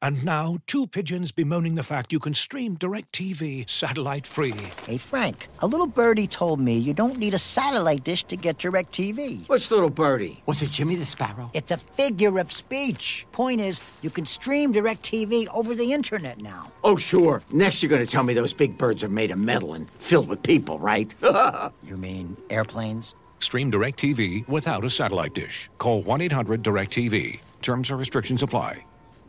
And now, two pigeons bemoaning the fact you can stream DirecTV satellite-free. Hey, Frank, a little birdie told me you don't need a satellite dish to get DirecTV. What's little birdie? Was it Jimmy the Sparrow? It's a figure of speech. Point is, you can stream DirecTV over the internet now. Oh, sure. Next you're going to tell me those big birds are made of metal and filled with people, right? You mean airplanes? Stream DirecTV without a satellite dish. Call 1-800-DirecTV. Terms and restrictions apply.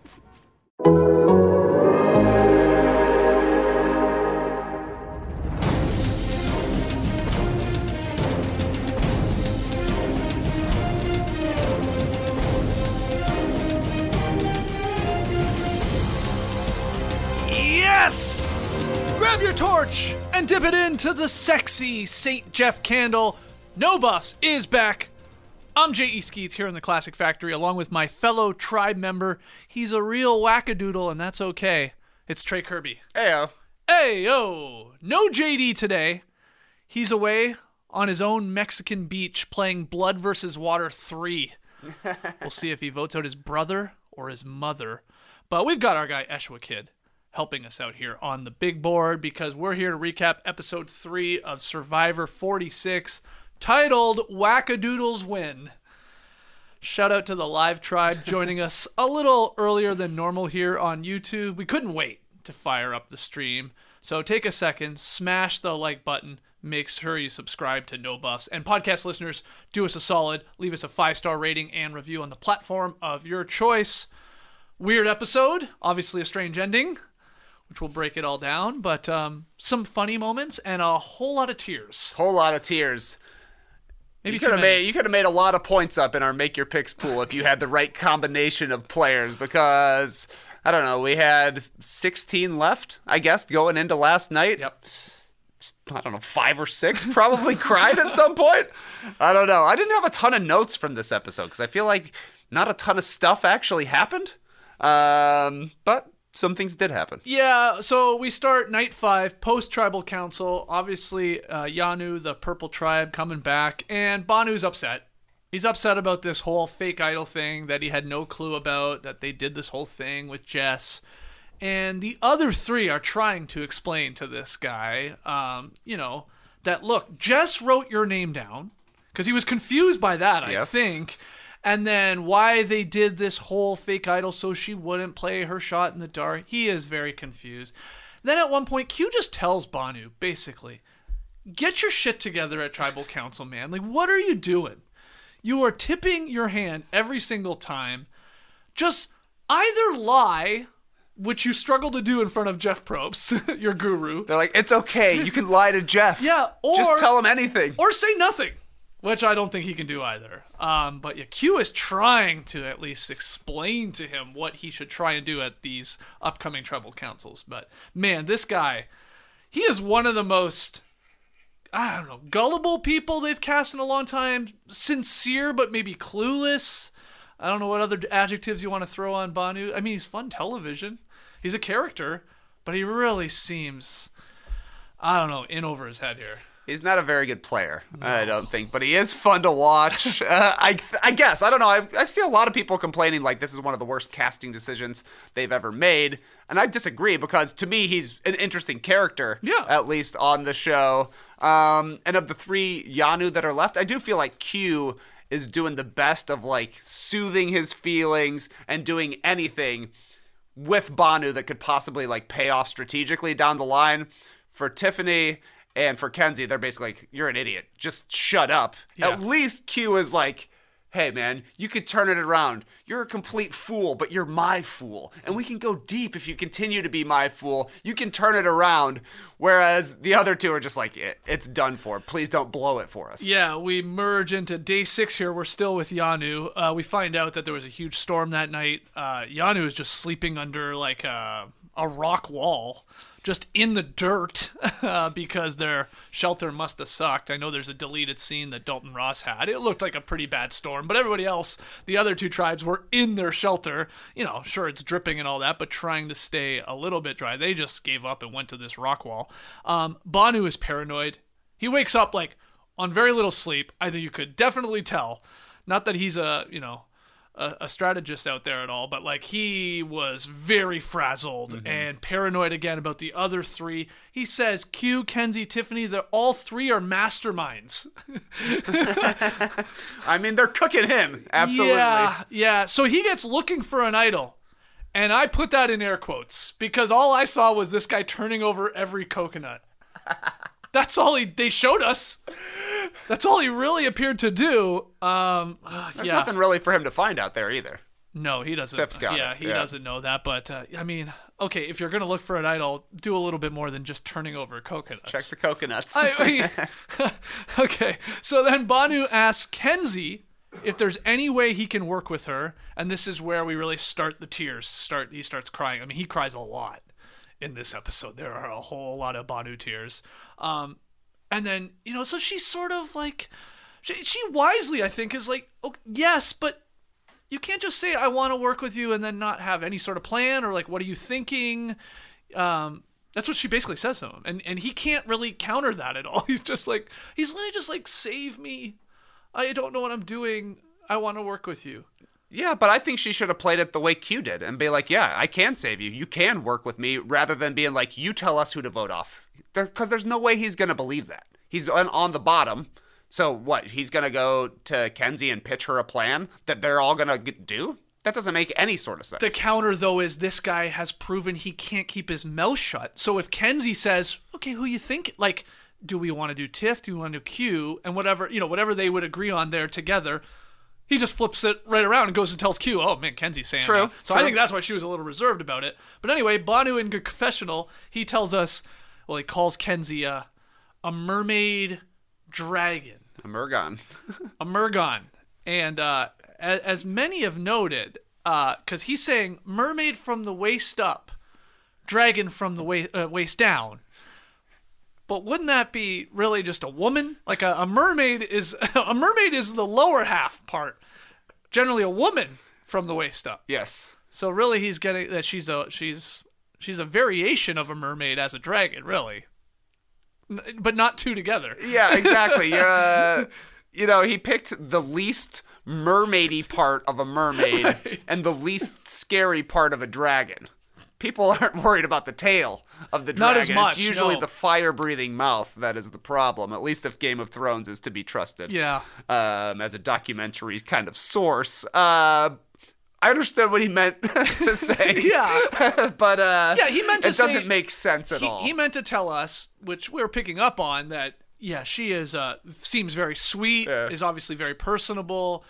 Yes! Grab your torch and dip it into the sexy St. Jeff candle. No Buffs is back. I'm J.E. Skeets here in the Classic Factory, along with my fellow tribe member. He's a real wackadoodle, and that's okay. It's Trey Kirby. Heyo. Heyo! No JD today. He's away on his own Mexican beach playing Blood vs. Water 3. We'll see if he votes out his brother or his mother. But we've got our guy Eshwa Kid helping us out here on the big board because we're here to recap episode 3 of Survivor 46, titled Wackadoodles Win. Shout out to the live tribe joining us a little earlier than normal here on YouTube. We couldn't wait to fire up the stream. So take a second, smash the like button, make sure you subscribe to No Buffs. And podcast listeners, do us a solid, leave us a 5-star rating and review on the platform of your choice. Weird episode, obviously a strange ending, which will break it all down, but some funny moments and a whole lot of tears. Whole lot of tears. Maybe you could have made a lot of points up in our Make Your Picks pool if you had the right combination of players because, I don't know, we had 16 left, I guess, going into last night. Yep. I don't know, 5 or 6 probably cried at some point. I don't know. I didn't have a ton of notes from this episode because I feel like not a ton of stuff actually happened. But some things did happen. Yeah, so we start night 5, post-tribal council. Obviously, Yanu, the purple tribe, coming back, and Banu's upset. He's upset about this whole fake idol thing that he had no clue about, that they did this whole thing with Jess. And the other 3 are trying to explain to this guy, that, look, Jess wrote your name down, because he was confused by that, I think. And then why they did this whole fake idol so she wouldn't play her shot in the dark. He is very confused. Then at one point, Q just tells Banu, basically, get your shit together at Tribal Council, man. Like, what are you doing? You are tipping your hand every single time. Just either lie, which you struggle to do in front of Jeff Probst, your guru. They're like, it's okay. You can lie to Jeff. Yeah, or just tell him anything. Or say nothing. Which I don't think he can do either. But yeah, Q is trying to at least explain to him what he should try and do at these upcoming tribal councils. But man, this guy, he is one of the most, I don't know, gullible people they've cast in a long time. Sincere, but maybe clueless. I don't know what other adjectives you want to throw on Banu. I mean, he's fun television. He's a character, but he really seems, I don't know, in over his head here. He's not a very good player, I don't think, but he is fun to watch. I guess. I don't know. I've seen a lot of people complaining like this is one of the worst casting decisions they've ever made, and I disagree because to me he's an interesting character, at least on the show. And of the 3 Yanu that are left, I do feel like Q is doing the best of like soothing his feelings and doing anything with Banu that could possibly like pay off strategically down the line. For Tiffany and for Kenzie, they're basically like, you're an idiot. Just shut up. Yeah. At least Q is like, hey, man, you could turn it around. You're a complete fool, but you're my fool. And we can go deep if you continue to be my fool. You can turn it around. Whereas the other 2 are just like, it's done for. Please don't blow it for us. Yeah, we merge into day 6 here. We're still with Yanu. We find out that there was a huge storm that night. Yanu is just sleeping under like a rock wall. Just in the dirt because their shelter must have sucked. I know there's a deleted scene that Dalton Ross had. It looked like a pretty bad storm, but everybody else, the other 2 tribes, were in their shelter. You know, sure, it's dripping and all that, but trying to stay a little bit dry. They just gave up and went to this rock wall. Banu is paranoid. He wakes up like on very little sleep. I think you could definitely tell. Not that he's a a strategist out there at all, but like he was very frazzled and paranoid again about the other three. He says Q, Kenzie, Tiffany, that all three are masterminds. I mean, they're cooking him. Absolutely. Yeah. So he gets looking for an idol. And I put that in air quotes because all I saw was this guy turning over every coconut. That's all they showed us. That's all he really appeared to do. There's nothing really for him to find out there either. No, he doesn't. Tiff's got it. He doesn't know that. But I mean, okay, if you're gonna look for an idol, do a little bit more than just turning over coconuts. Check the coconuts. Okay, so then Banu asks Kenzie if there's any way he can work with her, and this is where we really start the tears. He starts crying. I mean, he cries a lot in this episode. There are a whole lot of Banu tears. And then, so she's sort of like, she wisely, I think, is like, oh, yes, but you can't just say, I want to work with you and then not have any sort of plan or like, what are you thinking? That's what she basically says to him. And he can't really counter that at all. He's literally just like, save me. I don't know what I'm doing. I want to work with you. Yeah, but I think she should have played it the way Q did and be like, yeah, I can save you. You can work with me, rather than being like, you tell us who to vote off. Because there's no way he's going to believe that. He's on the bottom. So what? He's going to go to Kenzie and pitch her a plan that they're all going to do? That doesn't make any sort of sense. The counter, though, is this guy has proven he can't keep his mouth shut. So if Kenzie says, okay, who you think? Like, do we want to do Tiff? Do we want to do Q? And whatever they would agree on there together, he just flips it right around and goes and tells Q, oh, man, Kenzie's saying True. that. So I think that's why she was a little reserved about it. But anyway, Banu in confessional, he tells us, well, he calls Kenzie a mermaid dragon. A Mergon. A Mergon. And as many have noted, because he's saying mermaid from the waist up, dragon from the waist down. But wouldn't that be really just a woman? Like a mermaid is the lower half part. Generally a woman from the waist up. Yes. So really he's getting that she's a variation of a mermaid as a dragon, really. But not two together. Yeah, exactly. He picked the least mermaidy part of a mermaid Right. and the least scary part of a dragon. People aren't worried about the tail of the dragon. Not as much, It's usually no. the fire-breathing mouth that is the problem, at least if Game of Thrones is to be trusted. Yeah. As a documentary kind of source. I understood what he meant to say. Yeah. But he meant to it doesn't make sense at all. He meant to tell us, which we were picking up on, that she is seems very sweet, is obviously very personable.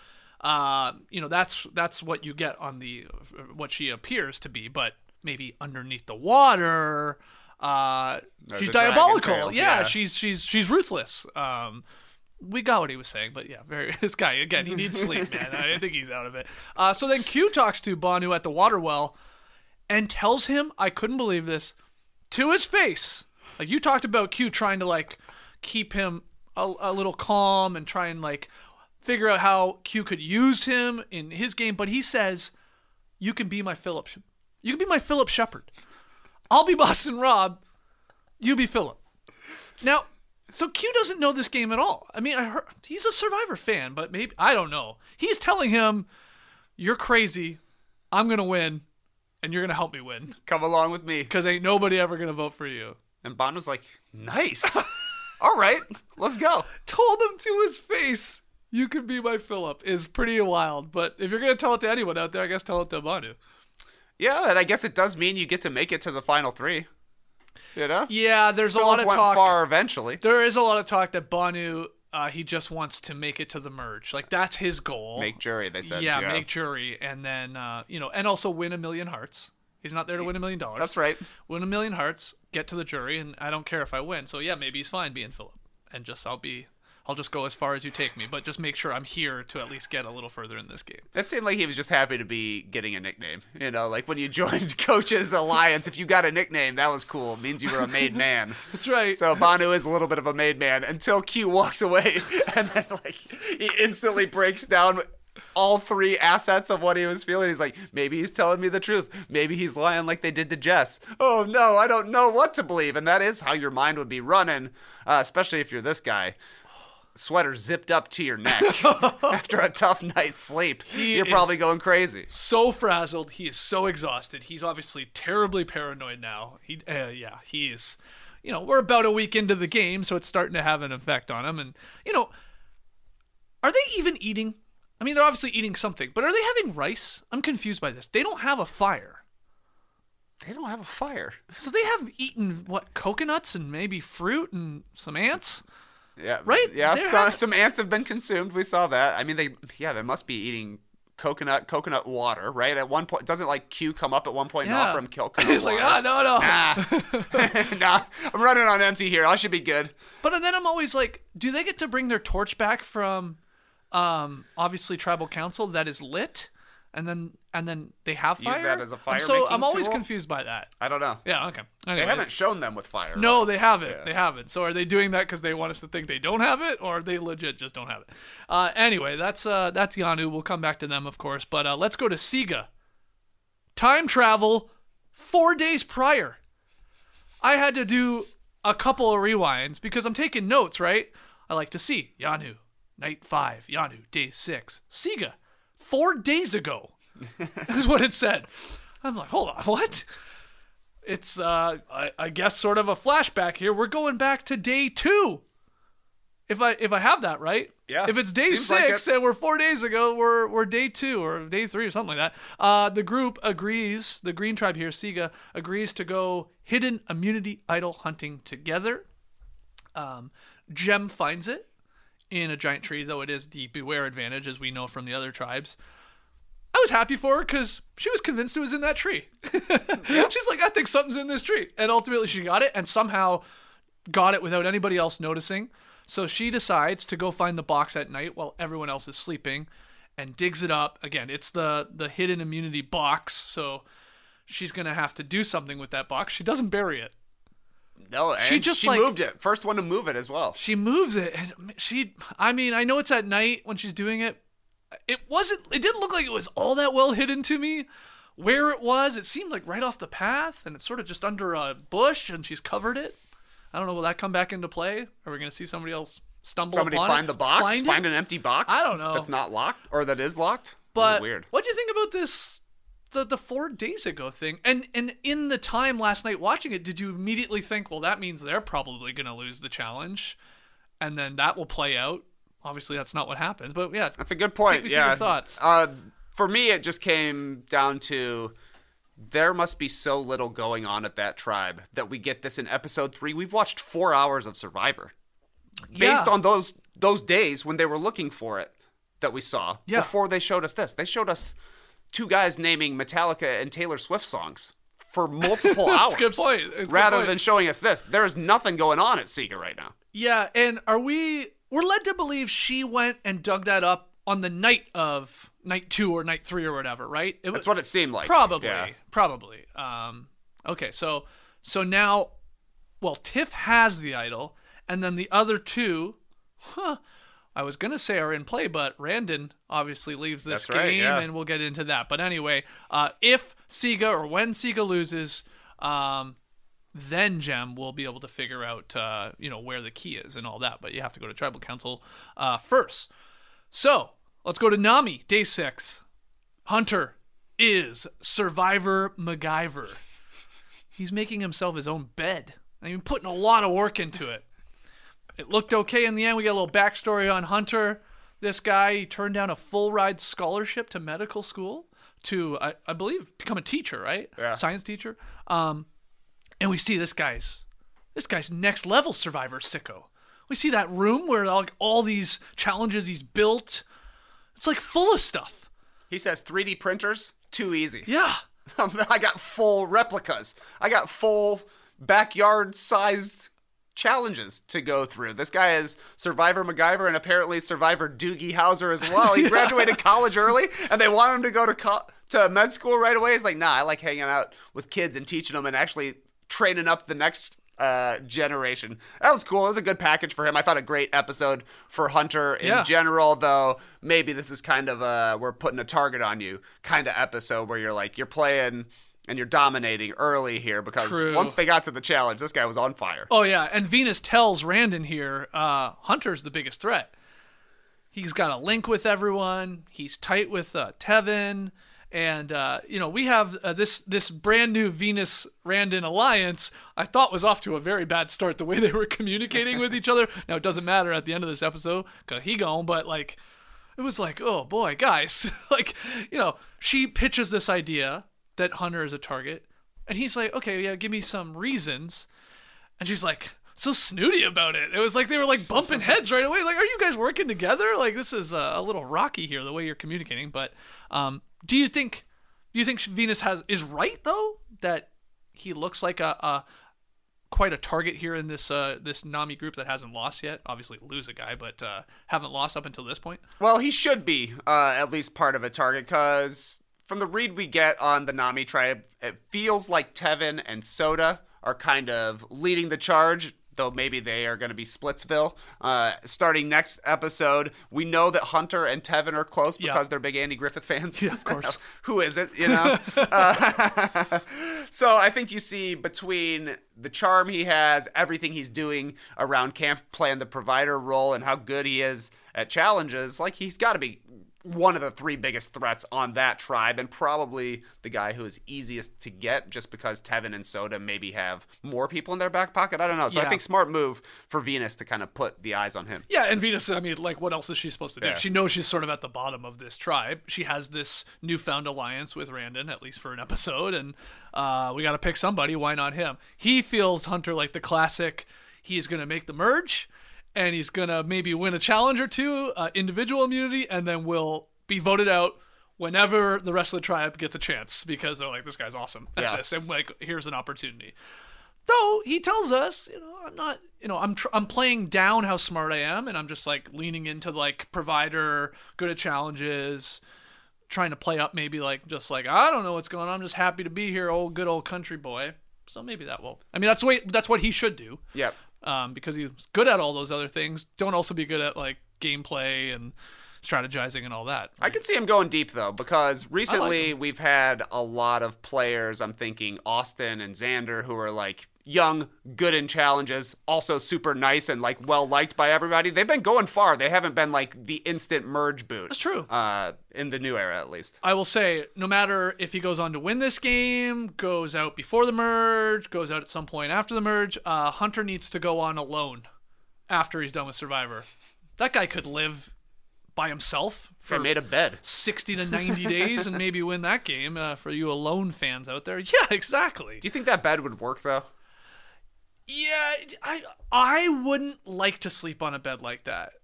That's what you get on what she appears to be, but maybe underneath the water, she's a diabolical. dragon tail, Yeah, she's ruthless. We got what he was saying, but this guy, again, he needs sleep, man. I think he's out of it. So then Q talks to Banu at the water well and tells him, I couldn't believe this, to his face. Like, you talked about Q trying to, like, keep him a little calm and try and, like, figure out how Q could use him in his game, but he says, you can be my Philip. You can be my Philip Shepard. I'll be Boston Rob. You be Philip. Now, so Q doesn't know this game at all. I mean, I heard he's a Survivor fan, but maybe, I don't know. He's telling him, you're crazy. I'm going to win, and you're going to help me win. Come along with me. Because ain't nobody ever going to vote for you. And Bond was like, nice. All right, let's go. Told him to his face, you can be my Philip, is pretty wild. But if you're going to tell it to anyone out there, I guess tell it to Banu. Yeah, and I guess it does mean you get to make it to the final three. You know? Yeah, there's Philip a lot of went talk. far eventually. There is a lot of talk that Banu, he just wants to make it to the merge. Like, that's his goal. Make jury, they said. Yeah, make jury. And then, and also win $1 million hearts. He's not there to win $1 million. That's right. Win $1 million hearts, get to the jury, and I don't care if I win. So, yeah, maybe he's fine being Philip. And I'll just go as far as you take me, but just make sure I'm here to at least get a little further in this game. It seemed like he was just happy to be getting a nickname. You know, like when you joined Coach's Alliance, if you got a nickname, that was cool. It means you were a made man. That's right. So Banu is a little bit of a made man until Q walks away, and then like he instantly breaks down all three assets of what he was feeling. He's like, maybe he's telling me the truth. Maybe he's lying like they did to Jess. Oh no, I don't know what to believe. And that is how your mind would be running, especially if you're this guy. sweater zipped up to your neck after a tough night's sleep, you're probably going crazy. So frazzled. He is so exhausted. He's obviously terribly paranoid now. He is. We're about a week into the game, so it's starting to have an effect on him. And, are they even eating? I mean, they're obviously eating something, but are they having rice? I'm confused by this. They don't have a fire. They don't have a fire. So they have eaten, coconuts and maybe fruit and some ants? Yeah. Right? Yeah, some ants have been consumed. We saw that. I mean, they must be eating coconut water, right? At one point, doesn't Q come up at one point and offer him coconut He's water? like, no. Nah, I'm running on empty here. I should be good. But then I'm always like, do they get to bring their torch back from, obviously, tribal council that is lit? And then they have fire? Use that as a fire I'm always tool? confused by that. I don't know. Yeah, okay. Anyway, They haven't shown them with fire. No, right? they haven't. Yeah. They haven't. So are they doing that because they want us to think they don't have it, or they legit just don't have it? Anyway, that's Yanu. We'll come back to them, of course. But let's go to Siga. Time travel 4 days prior. I had to do a couple of rewinds because I'm taking notes, right? I like to see Yanu, night 5. Yanu, day 6. Siga, 4 days ago. Is what it said. I'm like, hold on, what? It's, I guess, sort of a flashback here. We're going back to day 2. If I have that right. Yeah. If it's day Seems like 6 and we're 4 days ago, we're day 2 or day 3 or something like that. The group agrees, the Green Tribe here, Siga, agrees to go hidden immunity idol hunting together. Jem finds it in a giant tree, though it is the beware advantage, as we know from the other tribes. I was happy for her because she was convinced it was in that tree. She's like, I think something's in this tree. And ultimately she got it and somehow got it without anybody else noticing. So she decides to go find the box at night while everyone else is sleeping and digs it up. Again, it's the hidden immunity box. So she's going to have to do something with that box. She doesn't bury it. No, and She just, like- moved it. First one to move it as well. She moves it and I know it's at night when she's doing it. It didn't look like it was all that well hidden to me. Where it was, it seemed like right off the path, and it's sort of just under a bush, and she's covered it. I don't know, will that come back into play? Are we going to see somebody else stumble Somebody upon find it? the box? Find Find it? an empty box? I don't know. That's not locked? Or that is locked? But Weird. what do you think about this, the 4 days ago thing? And in the time last night watching it, did you immediately think, well, that means they're probably going to lose the challenge, and then that will play out? Obviously, that's not what happens, but yeah. That's a good point. Take me through your thoughts. For me, it just came down to there must be so little going on at that tribe that we get this in episode 3. We've watched 4 hours of Survivor based on those days when they were looking for it that we saw before they showed us this. They showed us 2 guys naming Metallica and Taylor Swift songs for multiple hours. That's a good point. It's a good rather point. than showing us this. There is nothing going on at Siga right now. Yeah, and we're led to believe she went and dug that up on the night of night 2 or night 3 or whatever, right? That's what it seemed like. Probably. Yeah. Probably. Okay, so now, well, Tiff has the idol, and then the other 2, I was going to say are in play, but Randon obviously leaves this That's right, game, yeah. and we'll get into that. But anyway, if Siga or when Siga loses, then Jem will be able to figure out, where the key is and all that. But you have to go to Tribal Council first. So let's go to Nami, day 6. Hunter is Survivor MacGyver. He's making himself his own bed. I mean, putting a lot of work into it. It looked okay in the end. We get a little backstory on Hunter. This guy, he turned down a full ride scholarship to medical school to, I believe, become a teacher, right? Yeah. Science teacher. And we see this guy's next level Survivor sicko. We see that room where all these challenges he's built. It's like full of stuff. He says 3D printers, too easy. Yeah. I got full replicas. I got full backyard-sized challenges to go through. This guy is Survivor MacGyver and apparently Survivor Doogie Howser as well. He graduated college early, and they want him to go to med school right away. He's like, nah, I like hanging out with kids and teaching them and actually training up the next generation. That was cool. It was a good package for him. I thought a great episode for Hunter in general, though maybe this is kind of we're putting a target on you kind of episode where you're like, you're playing and you're dominating early here because True. once they got to the challenge, this guy was on fire. Oh, yeah. And Venus tells Randon here, Hunter's the biggest threat. He's got a link with everyone. He's tight with Tevin. And, we have this brand new Venus-Randon alliance I thought was off to a very bad start, the way they were communicating with each other. Now, it doesn't matter at the end of this episode because he gone, but, like, it was like, oh, boy, guys. Like, she pitches this idea that Hunter is a target. And he's like, okay, yeah, give me some reasons. And she's like, so snooty about it. It was like they were like bumping heads right away. Like, are you guys working together? Like, this is a little rocky here, the way you're communicating. But do you think Venus is right though, that he looks like a quite a target here in this Nami group that hasn't lost yet? Obviously lose a guy, but haven't lost up until this point. Well, he should be at least part of a target because from the read we get on the Nami tribe, it feels like Tevin and Soda are kind of leading the charge, though maybe they are going to be Splitsville. Starting next episode, we know that Hunter and Tevin are close because they're big Andy Griffith fans. Yeah, of course. Who isn't, So I think you see between the charm he has, everything he's doing around camp, playing the provider role, and how good he is at challenges, like he's got to be one of the three biggest threats on that tribe, and probably the guy who is easiest to get just because Tevin and Soda maybe have more people in their back pocket. I don't know. So I think smart move for Venus to kind of put the eyes on him. Yeah, and Venus, I mean, like, what else is she supposed to do? Yeah. She knows she's sort of at the bottom of this tribe. She has this newfound alliance with Randon, at least for an episode, and we got to pick somebody. Why not him? He feels Hunter like the classic, he is going to make the merge, and he's going to maybe win a challenge or two, individual immunity, and then will be voted out whenever the rest of the tribe gets a chance because they're like, this guy's awesome at this, and like, here's an opportunity. Though he tells us, I'm not, I'm playing down how smart I am, and I'm just like leaning into like provider, good at challenges, trying to play up maybe like just like, I don't know what's going on. I'm just happy to be here, good old country boy. So maybe that will. I mean, that's what he should do. Yep. Because he's good at all those other things. Don't also be good at like gameplay and strategizing and all that. I could see him going deep though, because recently we've had a lot of players, I'm thinking Austin and Xander, who are like young, good in challenges, also super nice and like well liked by everybody. They've been going far. They haven't been like the instant merge boot. That's true. In the new era, at least. I will say, no matter if he goes on to win this game, goes out before the merge, goes out at some point after the merge, Hunter needs to go on alone after he's done with Survivor. That guy could live by himself for made a bed 60 to 90 days and maybe win that game for you alone fans out there. Yeah, exactly. Do you think that bed would work though? Yeah, I wouldn't like to sleep on a bed like that.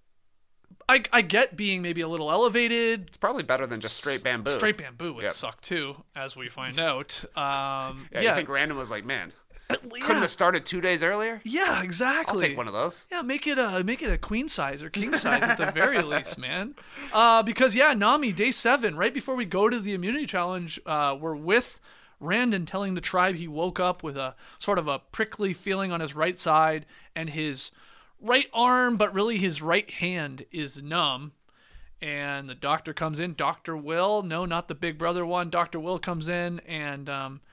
I get being maybe a little elevated. It's probably better than just straight bamboo. Straight bamboo would suck too, as we find out. You think Random was like, man, couldn't have started 2 days earlier? Yeah, exactly. I'll take one of those. Yeah, make it a queen size or king size at the very least, man. Because Nami, day 7, right before we go to the immunity challenge, we're with Randon telling the tribe he woke up with a sort of a prickly feeling on his right side, and his right arm, but really his right hand, is numb. And the doctor comes in, Dr. Will. No, not the big brother one. Dr. Will comes in, and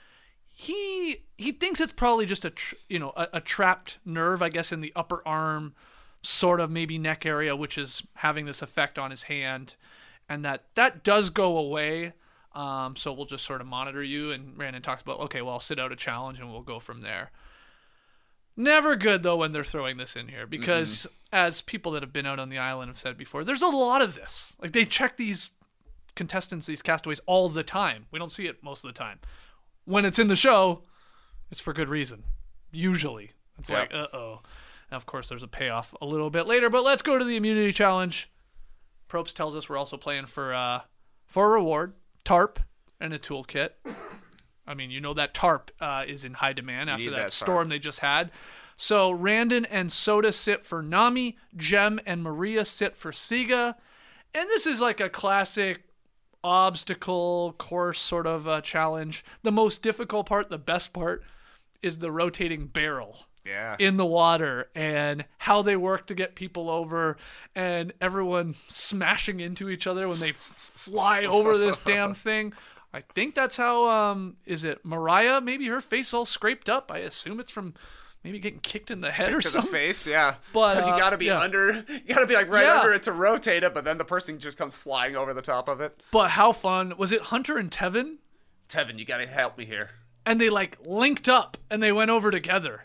he thinks it's probably just a trapped nerve, I guess, in the upper arm, sort of maybe neck area, which is having this effect on his hand, and that does go away. So we'll just sort of monitor you. And Randon talks about, okay, well, I'll sit out a challenge and we'll go from there. Never good, though, when they're throwing this in here, because as people that have been out on the island have said before, there's a lot of this. Like, they check these contestants, these castaways, all the time. We don't see it most of the time. When it's in the show, it's for good reason. Usually. It's like, uh-oh. Now, of course, there's a payoff a little bit later, but let's go to the immunity challenge. Probst tells us we're also playing for a reward, tarp, and a toolkit. I mean, that tarp is in high demand after that storm they just had. So Randon and Soda sit for Nami, Jem and Maria sit for Siga. And this is like a classic obstacle course sort of challenge. The most difficult part, the best part, is the rotating barrel in the water and how they work to get people over, and everyone smashing into each other when they fly over this damn thing. I think that's how, is it Mariah? Maybe her face all scraped up. I assume it's from maybe getting kicked in the head or To the something. face, yeah. But, because you got to be yeah. under, you got to be like right Yeah. under it to rotate it, but then the person just comes flying over the top of it. But how fun. Was it Hunter and Tevin? Tevin, you got to help me here. And they like linked up and they went over together.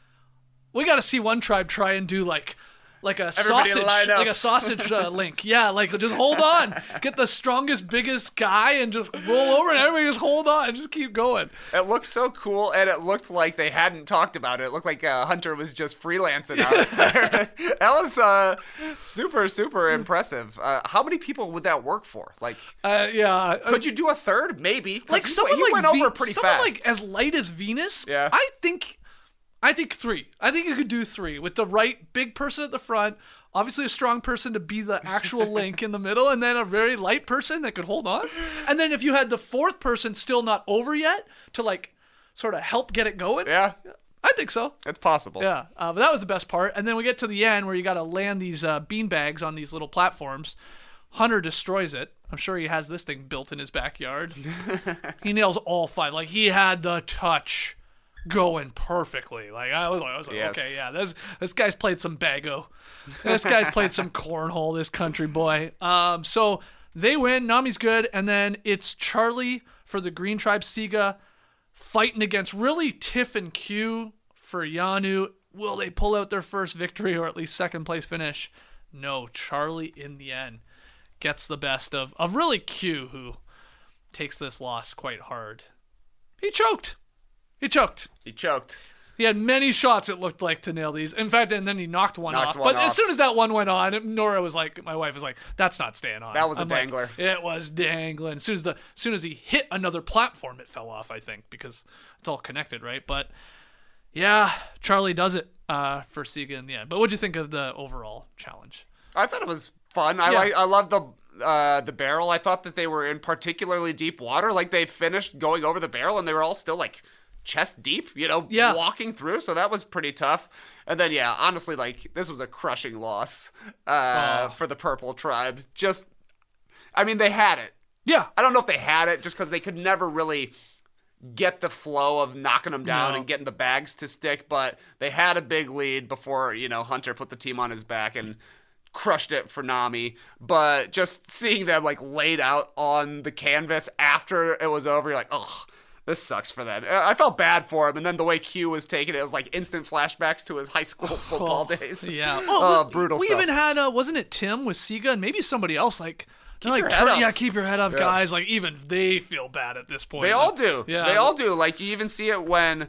We got to see one tribe try and do like a Everybody sausage, line up. like a sausage link. Yeah, like just hold on, get the strongest, biggest guy, and just roll over, and everybody just hold on and just keep going. It looked so cool, and it looked like they hadn't talked about it. It looked like Hunter was just freelancing out there. That was super, super impressive. How many people would that work for? Like, Yeah, could you do a third? Maybe. 'Cause like he someone like went over pretty someone fast. like as light as Venus. Yeah. I think 3. I think you could do 3 with the right big person at the front, obviously a strong person to be the actual link in the middle, and then a very light person that could hold on. And then if you had the 4th person still not over yet to like sort of help get it going. Yeah, I think so. it's possible. Yeah, but that was the best part. And then we get to the end where you got to land these bean bags on these little platforms. Hunter destroys it. I'm sure he has this thing built in his backyard. He nails all 5. Like, he had the touch going perfectly. Like, I was like, Yes. okay, yeah, this guy's played some bago. This guy's played some cornhole, this country boy. So they win. Nami's good. And then it's Charlie for the Green Tribe, Siga fighting against really Tiff and Q for Yanu. Will they pull out their first victory or at least second place finish? No, Charlie in the end gets the best of really Q, who takes this loss quite hard. He choked. He choked. He had many shots, it looked like, to nail these. In fact, and then he knocked one off. one But as off. soon as that one went on, Nora was like, my wife was like, that's not staying on. That was a I'm like, dangler. it was dangling. As soon as he hit another platform, it fell off, I think, because it's all connected, right? But yeah, Charlie does it for Siga in the end. But what'd you think of the overall challenge? I thought it was fun. Yeah. I love the barrel. I thought that they were in particularly deep water. Like, they finished going over the barrel and they were all still like chest deep, Yeah. walking through. So that was pretty tough. And then, yeah, honestly, like, this was a crushing loss for the Purple Tribe. Just, I mean, they had it. Yeah. I don't know if they had it just because they could never really get the flow of knocking them down No. and getting the bags to stick, but they had a big lead before, Hunter put the team on his back and crushed it for Nami. But just seeing them like laid out on the canvas after it was over, you're like, oh, this sucks for them. I felt bad for him, and then the way Q was taking it was like instant flashbacks to his high school football days. Yeah. Brutal we stuff. even had, wasn't it Tim with Siga and maybe somebody else? Like, they're your like, head up. yeah, keep your head up, guys. Like, even they feel bad at this point. They all do. Yeah. They all do. Like, you even see it when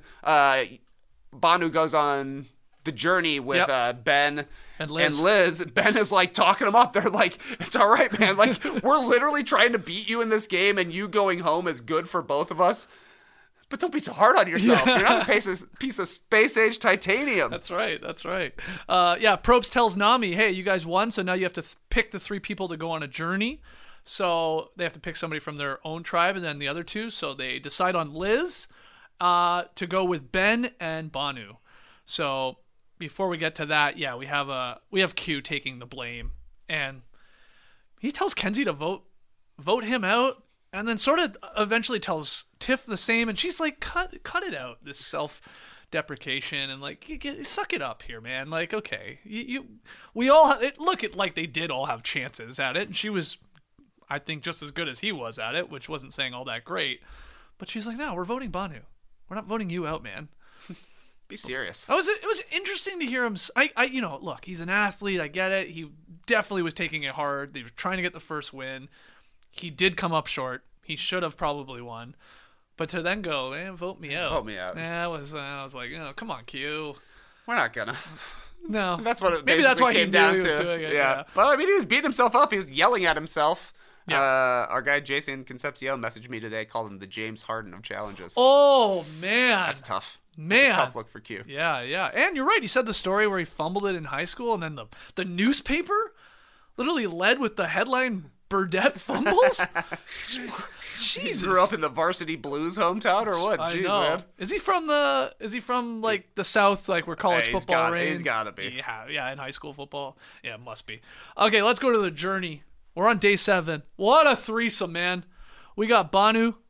Banu goes on the journey with Ben And Liz. Ben is like talking them up. They're like, it's all right, man. Like, we're literally trying to beat you in this game, and you going home is good for both of us. But don't be so hard on yourself. You're not a piece of space-age titanium. That's right. Yeah, Probst tells Nami, hey, you guys won, so now you have to pick the 3 people to go on a journey. So they have to pick somebody from their own tribe and then the other 2. So they decide on Liz to go with Ben and Banu. So before we get to that, yeah, we have Q taking the blame. And he tells Kenzie to vote him out. And then sort of eventually tells Tiff the same, and she's like, cut it out, this self-deprecation, and like, suck it up here, man. Like, okay, we all like they did all have chances at it, and she was, I think, just as good as he was at it, which wasn't saying all that great. But she's like, no, we're voting Banu. We're not voting you out, man. Be serious. It was interesting to hear him. Look, he's an athlete. I get it. He definitely was taking it hard. They were trying to get the first win. He did come up short. He should have probably won. But to then go, vote me out. Vote me out. I was like, come on, Q. We're not gonna. No. That's what it Maybe that's why came he down knew he to. was doing it. Yeah. But I mean, he was beating himself up. He was yelling at himself. Yeah. Our guy Jason Concepcion messaged me today, called him the James Harden of challenges. Oh, man. That's tough. Man. That's a tough look for Q. Yeah. And you're right. He said the story where he fumbled it in high school, and then the newspaper literally led with the headline, Burdette fumbles? Jesus. He grew up in the Varsity Blues hometown or what? I Jeez, know. man. Is he from like the South, like where college Hey, football reigns? He's gotta be. Yeah, in high school football. Yeah, it must be. Okay, let's go to the journey. We're on day 7. What a threesome, man. We got Banu,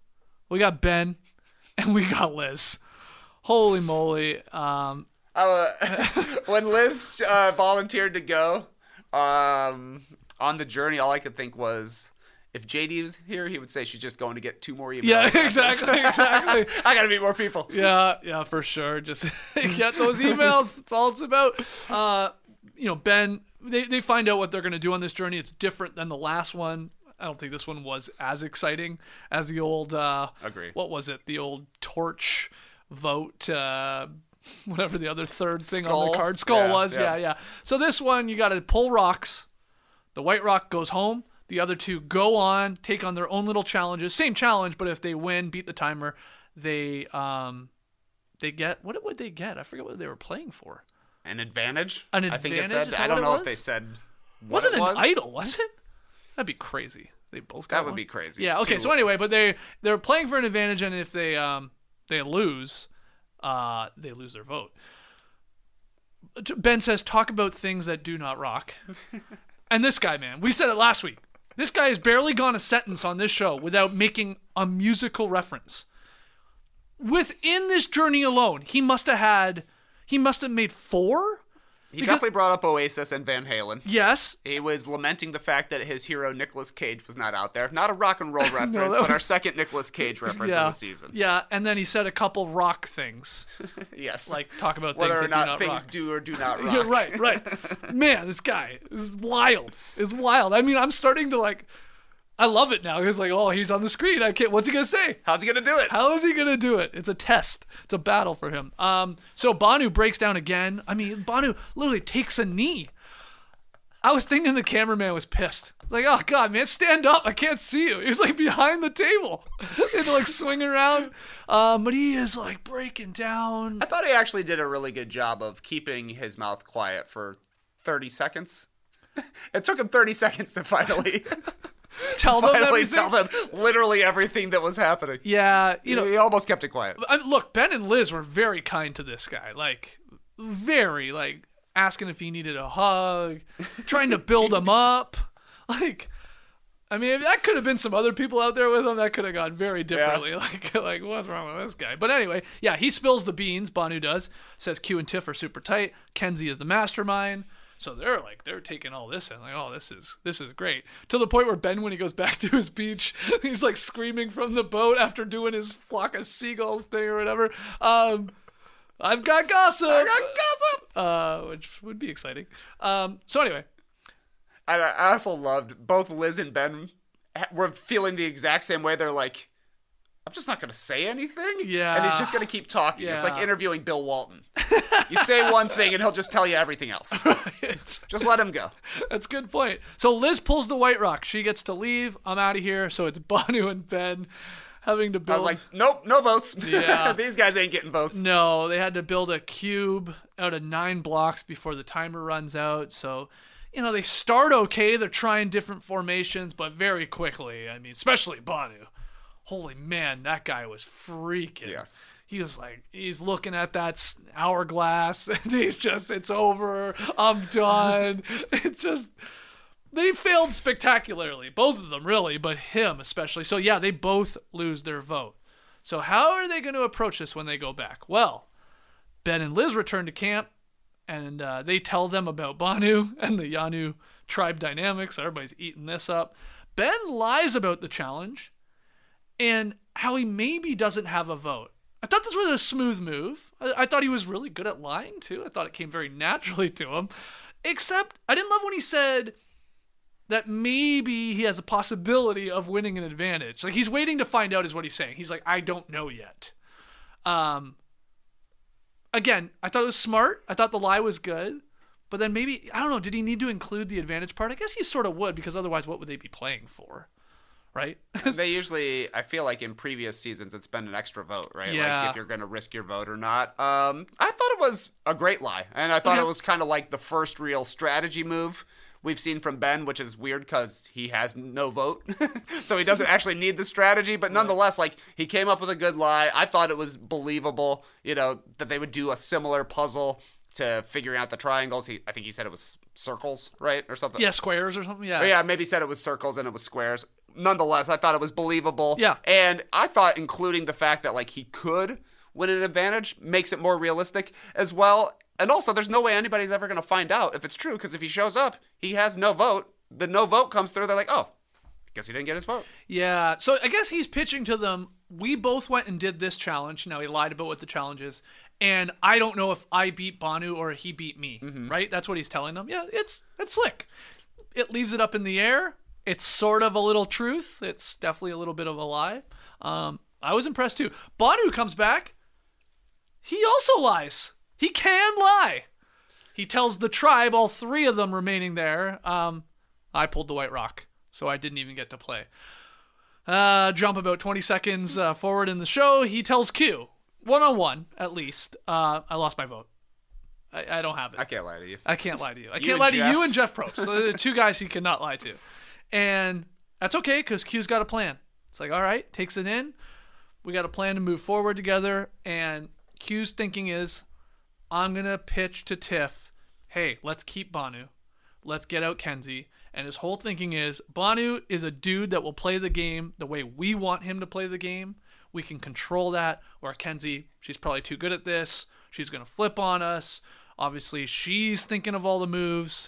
we got Ben, and we got Liz. Holy moly. When Liz volunteered to go on the journey, all I could think was, if JD was here, he would say she's just going to get 2 more emails. Yeah, exactly. I got to meet more people. Yeah, for sure. Just get those emails. That's all it's about. Ben, they find out what they're going to do on this journey. It's different than the last one. I don't think this one was as exciting as the old, Agree. What was it? The old torch vote, whatever the other third thing on the card. Skull was. Yeah. So this one, you got to pull rocks. The White Rock goes home. The other 2 go on, take on their own little challenges. Same challenge, but if they win, beat the timer, they get, what would they get? I forget what they were playing for. An advantage? An I think it advantage? said. Is I that don't what know it if they was? said what Wasn't it was. an idol, was it? That'd be crazy. They both got That would one. be crazy. Yeah. Okay. So anyway, but they're playing for an advantage, and if they lose, they lose their vote. Ben says, "Talk about things that do not rock." And this guy, man, we said it last week. This guy has barely gone a sentence on this show without making a musical reference. Within this journey alone, he must have made 4. He definitely brought up Oasis and Van Halen. Yes. He was lamenting the fact that his hero Nicolas Cage was not out there. Not a rock and roll reference, that but our was- second Nicolas Cage reference of the season. Yeah, and then he said a couple rock things. Yes. Like talk about whether things or that do not not things rock. do or do not rock. Yeah, right. Man, this guy is wild. It's wild. I mean, I'm starting to I love it now. He's like, oh, he's on the screen. I can't. What's he gonna say? How's he gonna do it? How is he gonna do it? It's a test. It's a battle for him. So Banu breaks down again. I mean, Banu literally takes a knee. I was thinking the cameraman was pissed. Like, oh God, man, stand up. I can't see you. He's like behind the table. They had to swing around. But he is breaking down. I thought he actually did a really good job of keeping his mouth quiet for 30 seconds. It took him 30 seconds to finally Tell them everything. tell them literally everything that was happening. Yeah, He almost kept it quiet. Look, Ben and Liz were very kind to this guy. Very, asking if he needed a hug, trying to build him up. If that could have been some other people out there with him, that could have gone very differently. Yeah. What's wrong with this guy? But anyway, yeah, he spills the beans. Banu does. Says Q and Tiff are super tight. Kenzie is the mastermind. So they're taking all this in, this is great. To the point where Ben, when he goes back to his beach, he's screaming from the boat after doing his flock of seagulls thing or whatever. I've got gossip. Which would be exciting. So anyway. I also loved both Liz and Ben were feeling the exact same way. They're like, I'm just not going to say anything. Yeah. And he's just going to keep talking. Yeah. It's like interviewing Bill Walton. You say one thing and he'll just tell you everything else. Right. Just let him go. That's a good point. So Liz pulls the White Rock. She gets to leave. I'm out of here. So it's Banu and Ben having to I build. was like, nope, no votes. Yeah. These guys ain't getting votes. No, they had to build a cube out of 9 blocks before the timer runs out. So, they start okay. They're trying different formations, but very quickly. I mean, especially Banu. Holy man, that guy was freaking. Yes. He was he's looking at that hourglass, and it's over. I'm done. It's just, they failed spectacularly. Both of them, really, but him especially. So, yeah, they both lose their vote. So, how are they going to approach this when they go back? Well, Ben and Liz return to camp, and they tell them about Banu and the Yanu tribe dynamics. Everybody's eating this up. Ben lies about the challenge and how he maybe doesn't have a vote. I thought this was a smooth move. I thought he was really good at lying, too. I thought it came very naturally to him. Except, I didn't love when he said that maybe he has a possibility of winning an advantage. He's waiting to find out is what he's saying. He's like, I don't know yet. Again, I thought it was smart. I thought the lie was good. But then maybe, I don't know, did he need to include the advantage part? I guess he sort of would, because otherwise what would they be playing for? Right? They usually, I feel like in previous seasons, it's been an extra vote, right? Yeah. If you're going to risk your vote or not. I thought it was a great lie. And I thought it was kind of like the first real strategy move we've seen from Ben, which is weird because he has no vote. So he doesn't actually need the strategy. But nonetheless, he came up with a good lie. I thought it was believable, that they would do a similar puzzle to figuring out the triangles. I think he said it was circles, right? Or something. Yeah, squares or something. Yeah. Or yeah, maybe said it was circles and it was squares. Nonetheless, I thought it was believable. Yeah. And I thought including the fact that like he could win an advantage makes it more realistic as well. And also, there's no way anybody's ever going to find out if it's true, because if he shows up, he has no vote. The no vote comes through. They're like, oh, guess he didn't get his vote. Yeah. So I guess he's pitching to them. We both went and did this challenge. Now, he lied about what the challenge is. And I don't know if I beat Banu or he beat me, right? That's what he's telling them. Yeah, it's slick. It leaves it up in the air. It's sort of a little truth. It's definitely a little bit of a lie. I was impressed too. Banu comes back. He also lies. He can lie. He tells the tribe, all three of them remaining there, I pulled the White Rock, so I didn't even get to play. Jump about 20 seconds forward in the show. He tells Q, one-on-one at least, I lost my vote. I don't have it. I can't lie to you. I can't lie to you. I can't lie to you and Jeff Probst. So the two guys he cannot lie to. And that's okay, because Q's got a plan. It's like, all right, takes it in. We got a plan to move forward together. And Q's thinking is, I'm going to pitch to Tiff, hey, let's keep Banu. Let's get out Kenzie. And his whole thinking is, Banu is a dude that will play the game the way we want him to play the game. We can control that. Where Kenzie, she's probably too good at this. She's going to flip on us. Obviously, she's thinking of all the moves.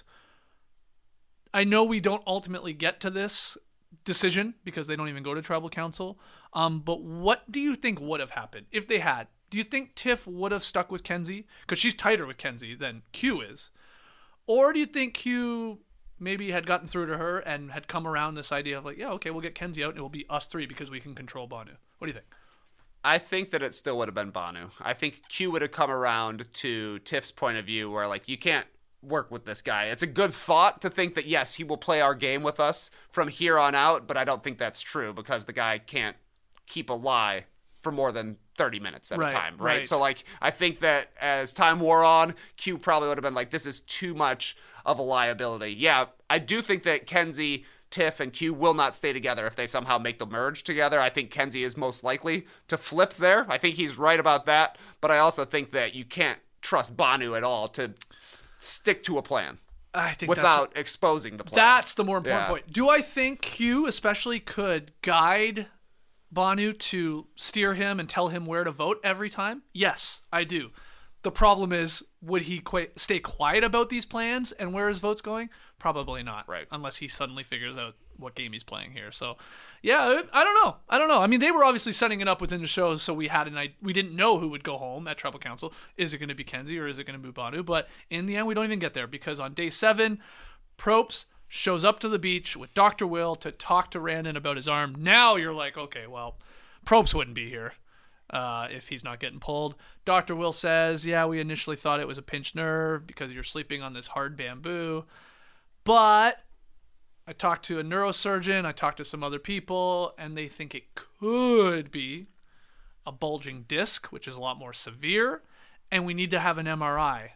I know we don't ultimately get to this decision because they don't even go to tribal council. But what do you think would have happened if they had? Do you think Tiff would have stuck with Kenzie? Because she's tighter with Kenzie than Q is. Or do you think Q maybe had gotten through to her and had come around this idea of like, yeah, okay, we'll get Kenzie out and it will be us three because we can control Banu. What do you think? I think that it still would have been Banu. I think Q would have come around to Tiff's point of view where like, you can't work with this guy. It's a good thought to think that, yes, he will play our game with us from here on out, but I don't think that's true because the guy can't keep a lie for more than 30 minutes at a time, right? So, like, I think that as time wore on, Q probably would have been like, this is too much of a liability. Yeah, I do think that Kenzie, Tiff, and Q will not stay together if they somehow make the merge together. I think Kenzie is most likely to flip there. I think he's right about that, but I also think that you can't trust Banu at all to stick to a plan. I think without exposing the plan. That's the more important point. Do I think Q especially could guide Banu to steer him and tell him where to vote every time? Yes, I do. The problem is, would he stay quiet about these plans and where his vote's going? Probably not. Right. Unless he suddenly figures out what game he's playing here. So, yeah, I don't know. I mean, they were obviously setting it up within the show, so we didn't know who would go home at Tribal Council. Is it going to be Kenzie or is it going to be Banu? But in the end, we don't even get there because on day 7, Probst shows up to the beach with Dr. Will to talk to Randon about his arm. Now you're like, okay, well, Probst wouldn't be here if he's not getting pulled. Dr. Will says, yeah, we initially thought it was a pinched nerve because you're sleeping on this hard bamboo. But I talked to a neurosurgeon, I talked to some other people, and they think it could be a bulging disc, which is a lot more severe, and we need to have an MRI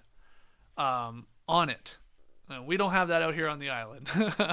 on it. We don't have that out here on the island.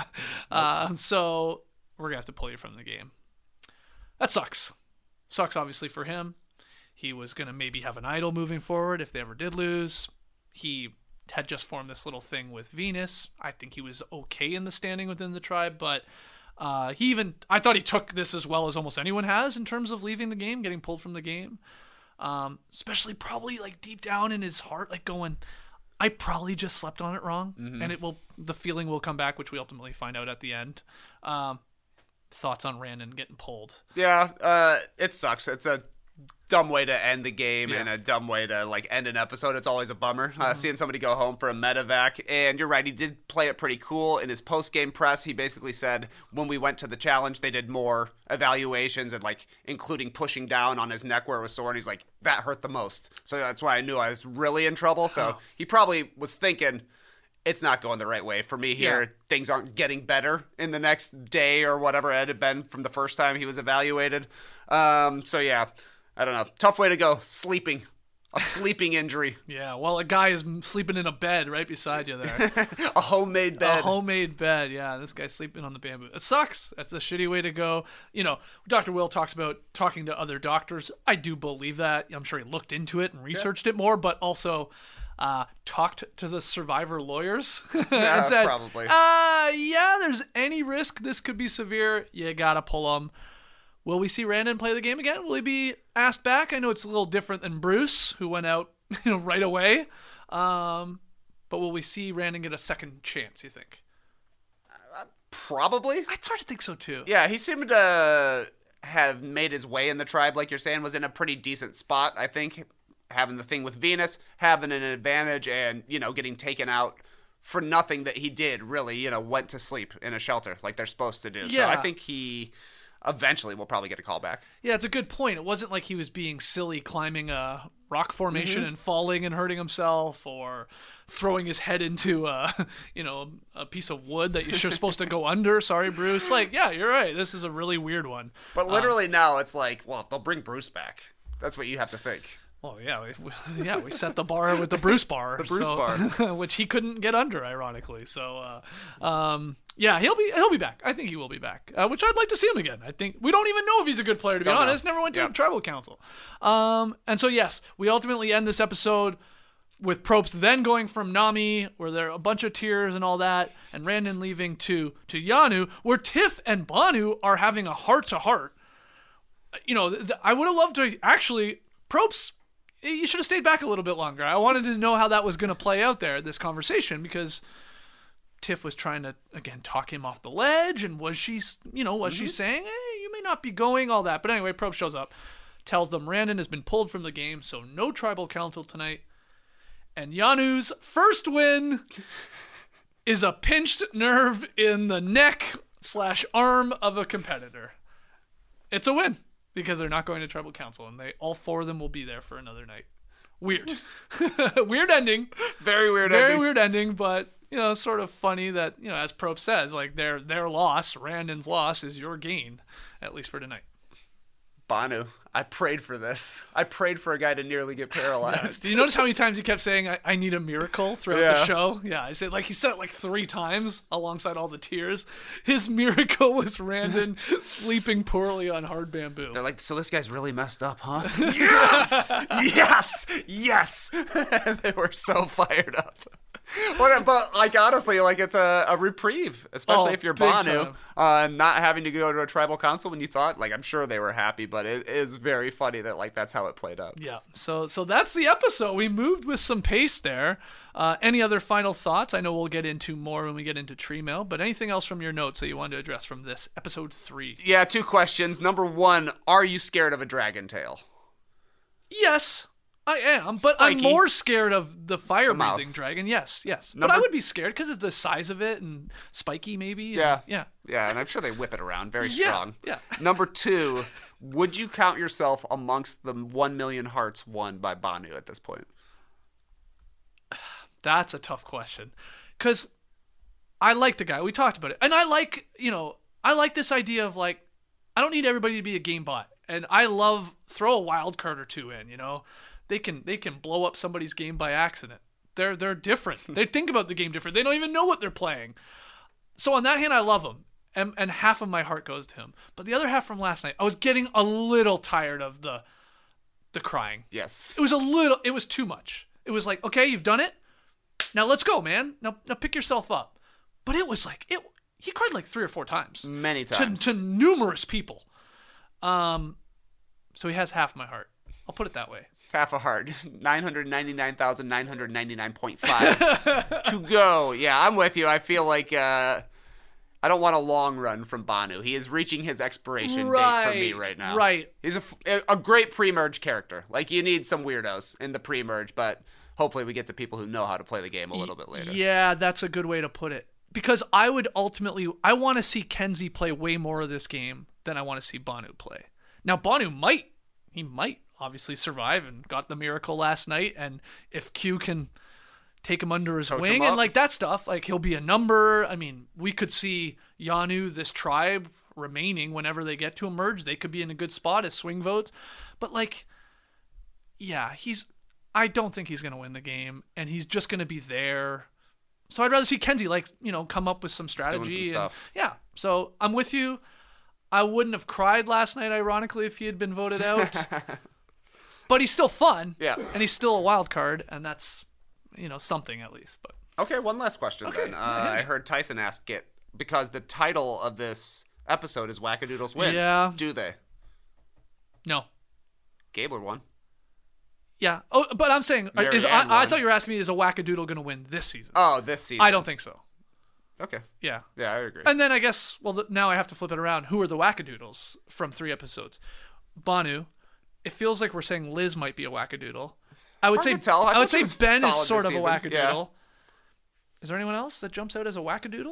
So we're going to have to pull you from the game. That sucks. Sucks, obviously, for him. He was going to maybe have an idol moving forward if they ever did lose. He had just formed this little thing with Venus. I think he was okay in the standing within the tribe, but I thought he took this as well as almost anyone has in terms of leaving the game, getting pulled from the game. Especially probably like deep down in his heart, like going, I probably just slept on it wrong, and the feeling will come back, which we ultimately find out at the end. Thoughts on Randon getting pulled? Yeah, it sucks. It's a dumb way to end the game and a dumb way to like end an episode. It's always a bummer seeing somebody go home for a medevac. And you're right, he did play it pretty cool in his post-game press. He basically said when we went to the challenge, they did more evaluations and like including pushing down on his neck where it was sore. And he's like, that hurt the most. So that's why I knew I was really in trouble. So he probably was thinking, it's not going the right way for me here. Yeah. Things aren't getting better in the next day or whatever it had been from the first time he was evaluated. So yeah, I don't know. Tough way to go, sleeping A sleeping injury. Yeah, well, a guy is sleeping in a bed right beside you there. A homemade bed. A homemade bed, yeah. This guy's sleeping on the bamboo. It sucks. That's a shitty way to go. You know, Dr. Will talks about talking to other doctors. I do believe that. I'm sure he looked into it and researched it more, but also talked to the survivor lawyers and said, probably. Yeah, there's any risk this could be severe. You gotta pull him. Will we see Randon play the game again? Will he be asked back? I know it's a little different than Bruce, who went out right away. But will we see Randon get a second chance, you think? Probably. I'd start to think so, too. Yeah, he seemed to have made his way in the tribe, like you're saying, was in a pretty decent spot, I think. Having the thing with Venus, having an advantage, and, getting taken out for nothing that he did, really, went to sleep in a shelter like they're supposed to do. Yeah. So I think he eventually will probably get a call back. Yeah, it's a good point. It wasn't like he was being silly climbing a rock formation and falling and hurting himself, or throwing his head into a piece of wood that you're supposed to go under. Sorry, Bruce. Like, yeah, you're right. This is a really weird one. But literally now it's like, well, they'll bring Bruce back. That's what you have to think. Oh yeah, we set the bar with the Bruce bar, bar, which he couldn't get under, ironically. So, yeah, he'll be back. I think he will be back, which I'd like to see him again. I think we don't even know if he's a good player, to be honest. Never went to tribal council, and so yes, we ultimately end this episode with Probst then going from Nami, where there are a bunch of tears and all that, and Randon leaving to Yanu, where Tiff and Banu are having a heart-to-heart. I would have loved to actually Probst. You should have stayed back a little bit longer. I wanted to know how that was going to play out there, this conversation, because Tiff was trying to, again, talk him off the ledge, and was she saying, hey, you may not be going, all that. But anyway, Probst shows up, tells them Randon has been pulled from the game, so no tribal council tonight. And Yanu's first win is a pinched nerve in the neck/arm of a competitor. It's a win. Because they're not going to tribal council, and all four of them will be there for another night. Weird. Weird ending. Very weird ending, but, sort of funny that, as Probst says, like, their loss, Randon's loss, is your gain, at least for tonight. Banu, I prayed for this. I prayed for a guy to nearly get paralyzed. Do you notice how many times he kept saying, I need a miracle throughout the show? Yeah, he said it like 3 times alongside all the tears. His miracle was Randon sleeping poorly on hard bamboo. They're like, so this guy's really messed up, huh? Yes! Yes! They were so fired up. But honestly, it's a reprieve, especially if you're Banu, not having to go to a tribal council when you thought. I'm sure they were happy, but it is very funny that that's how it played out. Yeah. So that's the episode. We moved with some pace there. Any other final thoughts? I know we'll get into more when we get into Tree Mail, but anything else from your notes that you wanted to address from this episode 3? Yeah, 2 questions. Number 1, are you scared of a dragon tail? Yes. I am, but Spiky. I'm more scared of the fire-breathing dragon. Yes. But I would be scared because of the size of it and spiky, maybe. Yeah. Yeah, and I'm sure they whip it around very strong. Yeah. Number 2, would you count yourself amongst the 1 million hearts won by Banu at this point? That's a tough question, because I like the guy. We talked about it, and I like this idea of I don't need everybody to be a game bot, and I love throw a wild card or 2 in. They can blow up somebody's game by accident. They're different. They think about the game different. They don't even know what they're playing. So on that hand, I love him, and half of my heart goes to him. But the other half from last night, I was getting a little tired of the crying. Yes. It was too much. It was like, okay, you've done it. Now let's go, man. Now pick yourself up. But it was he cried 3 or 4 times. Many times. To numerous people. So he has half my heart. I'll put it that way. Half a heart. 999,999.5 to go. Yeah, I'm with you. I feel like I don't want a long run from Banu. He is reaching his expiration date for me right now. Right. He's a great pre-merge character. You need some weirdos in the pre-merge, but hopefully we get to people who know how to play the game a little bit later. Yeah, that's a good way to put it. Because I want to see Kenzie play way more of this game than I want to see Banu play. Now, Banu might obviously survive and got the miracle last night, and if Q can take him under his wing and that stuff, he'll be a number. I mean, we could see Yanu, this tribe, remaining whenever they get to emerge. They could be in a good spot as swing votes, but I don't think he's going to win the game, and he's just going to be there. So I'd rather see Kenzie, come up with some strategy. Doing some stuff. Yeah. So I'm with you. I wouldn't have cried last night, ironically, if he had been voted out. But he's still fun. Yeah. And he's still a wild card, and that's, something at least. But Okay, one last question then. I heard Tyson ask it because the title of this episode is Wackadoodles Win. Yeah. Do they? No. Gabler won. Yeah. Oh, but I'm saying, Mary Ann I won. thought you were asking me, is a Wackadoodle going to win this season? Oh, this season. I don't think so. Okay. Yeah. Yeah, I agree. And then I guess, now I have to flip it around. Who are the Wackadoodles from 3 episodes? Banu. It feels like we're saying Liz might be a Wackadoodle. I would Hard say to tell. I I would thought say it was Ben solid is sort this of a season. Wackadoodle. Yeah. Is there anyone else that jumps out as a Wackadoodle?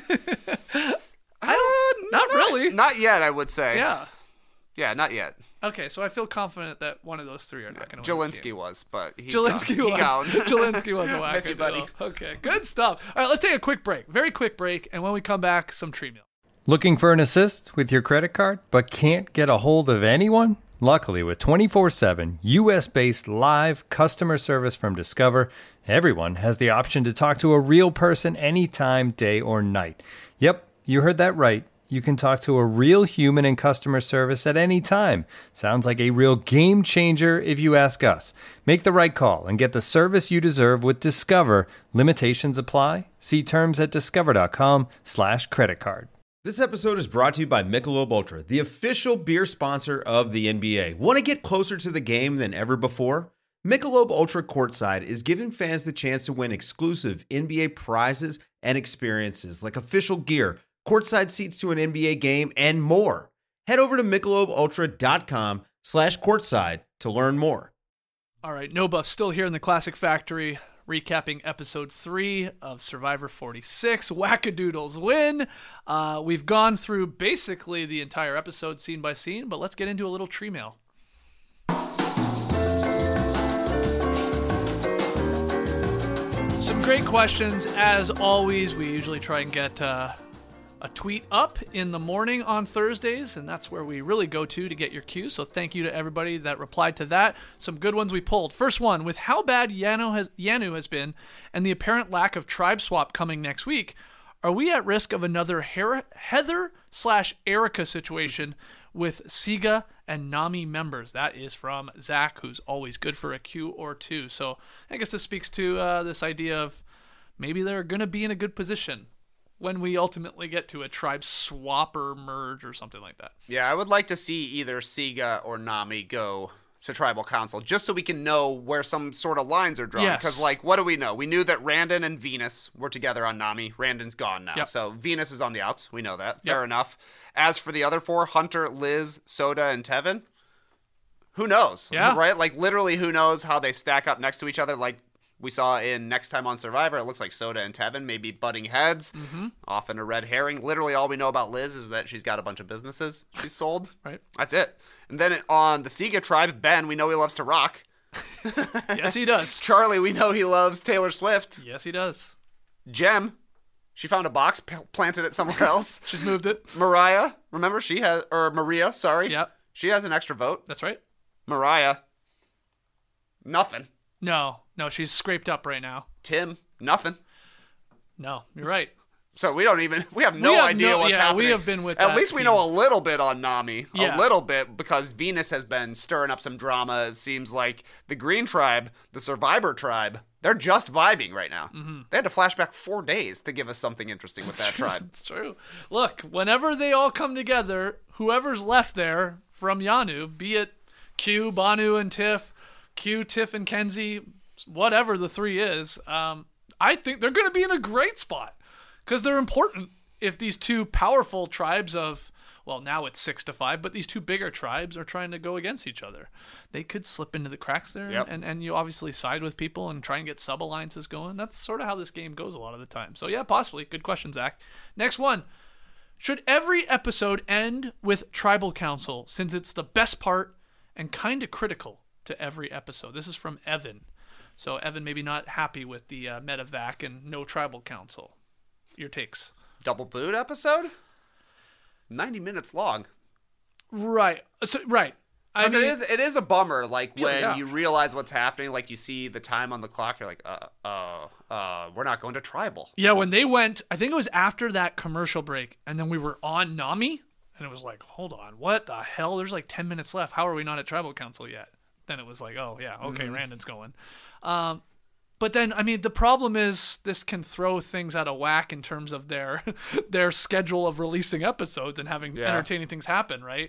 Not really. Not yet, I would say. Yeah. Yeah, not yet. Okay, so I feel confident that one of those 3 are not going to win this Jelinsky game. was, but he's Jelinsky gone. was. He gone. Jelinsky was a Miss you, buddy. Wackadoodle. Okay, good stuff. All right, let's take a quick break. Very quick break, and when we come back, some tree meal. Looking for an assist with your credit card, but can't get a hold of anyone? Luckily, with 24/7 U.S.-based live customer service from Discover, everyone has the option to talk to a real person anytime, day or night. Yep, you heard that right. You can talk to a real human in customer service at any time. Sounds like a real game changer if you ask us. Make the right call and get the service you deserve with Discover. Limitations apply. See terms at discover.com/creditcard. This episode is brought to you by Michelob Ultra, the official beer sponsor of the NBA. Want to get closer to the game than ever before? Michelob Ultra Courtside is giving fans the chance to win exclusive NBA prizes and experiences like official gear, courtside seats to an NBA game, and more. Head over to MichelobUltra.com/courtside to learn more. All right, No Buff still here in the Classic Factory, recapping episode 3 of Survivor 46, Wackadoodles Win. We've gone through basically the entire episode scene by scene, but let's get into a little tree mail. Some great questions. As always, we usually try and get a tweet up in the morning on Thursdays, and that's where we really go to get your cues. So thank you to everybody that replied to that. Some good ones we pulled. First one, with how bad Yanu has been and the apparent lack of tribe swap coming next week, are we at risk of another Heather/Erica situation with Siga and Nami members? That is from Zach, who's always good for a Q or two. So I guess this speaks to this idea of maybe they're going to be in a good position when we ultimately get to a tribe swap or merge or something like that. Yeah, I would like to see either Siga or Nami go to Tribal Council just so we can know where some sort of lines are drawn. Yes. Because, what do we know? We knew that Randon and Venus were together on Nami. Randon's gone now. Yep. So Venus is on the outs. We know that. Yep. Fair enough. As for the other 4, Hunter, Liz, Soda, and Tevin, who knows? Yeah. Right? Literally, who knows how they stack up next to each other? We saw in Next Time on Survivor, it looks like Soda and Tevin may be butting heads. Mm-hmm. Often a red herring. Literally, all we know about Liz is that she's got a bunch of businesses she's sold. Right. That's it. And then on the Siga tribe, Ben, we know he loves to rock. Yes, he does. Charlie, we know he loves Taylor Swift. Yes, he does. Jem, she found a box, planted it somewhere else. She's moved it. Mariah, remember Maria, sorry. Yep. She has an extra vote. That's right. Mariah, nothing. No, she's scraped up right now. Tim, nothing. No, you're right. So we have no idea what's happening. We have been with At that least we team. know a little bit on Nami. Yeah. A little bit, because Venus has been stirring up some drama. It seems like the Green Tribe, the Survivor Tribe, they're just vibing right now. Mm-hmm. They had to flash back 4 days to give us something interesting with that tribe. It's true. Look, whenever they all come together, whoever's left there from Yanu, be it Q, Banu, and Tiff, Q, Tiff, and Kenzie, whatever the 3 is, I think they're going to be in a great spot because they're important. If these 2 powerful tribes of, well, now it's 6-5, but these 2 bigger tribes are trying to go against each other, they could slip into the cracks there. Yep. And you obviously side with people and try and get sub-alliances going. That's sort of how this game goes a lot of the time. So yeah, possibly. Good question, Zach. Next one. Should every episode end with Tribal Council since it's the best part and kind of critical to every episode? This is from Evan. So Evan maybe not happy with the medevac and no Tribal Council. Your takes. Double boot episode? 90 minutes long. Right. So, right. Because mean, it is a bummer, like when yeah. you realize what's happening, like you see the time on the clock, you're like, we're not going to tribal. Yeah, when they went, I think it was after that commercial break, and then we were on Nami, and it was like, hold on, what the hell? There's like 10 minutes left. How are we not at Tribal Council yet? Then it was like, oh, yeah, okay, Randon's going. But then, I mean, the problem is this can throw things out of whack in terms of their schedule of releasing episodes and having entertaining things happen, right?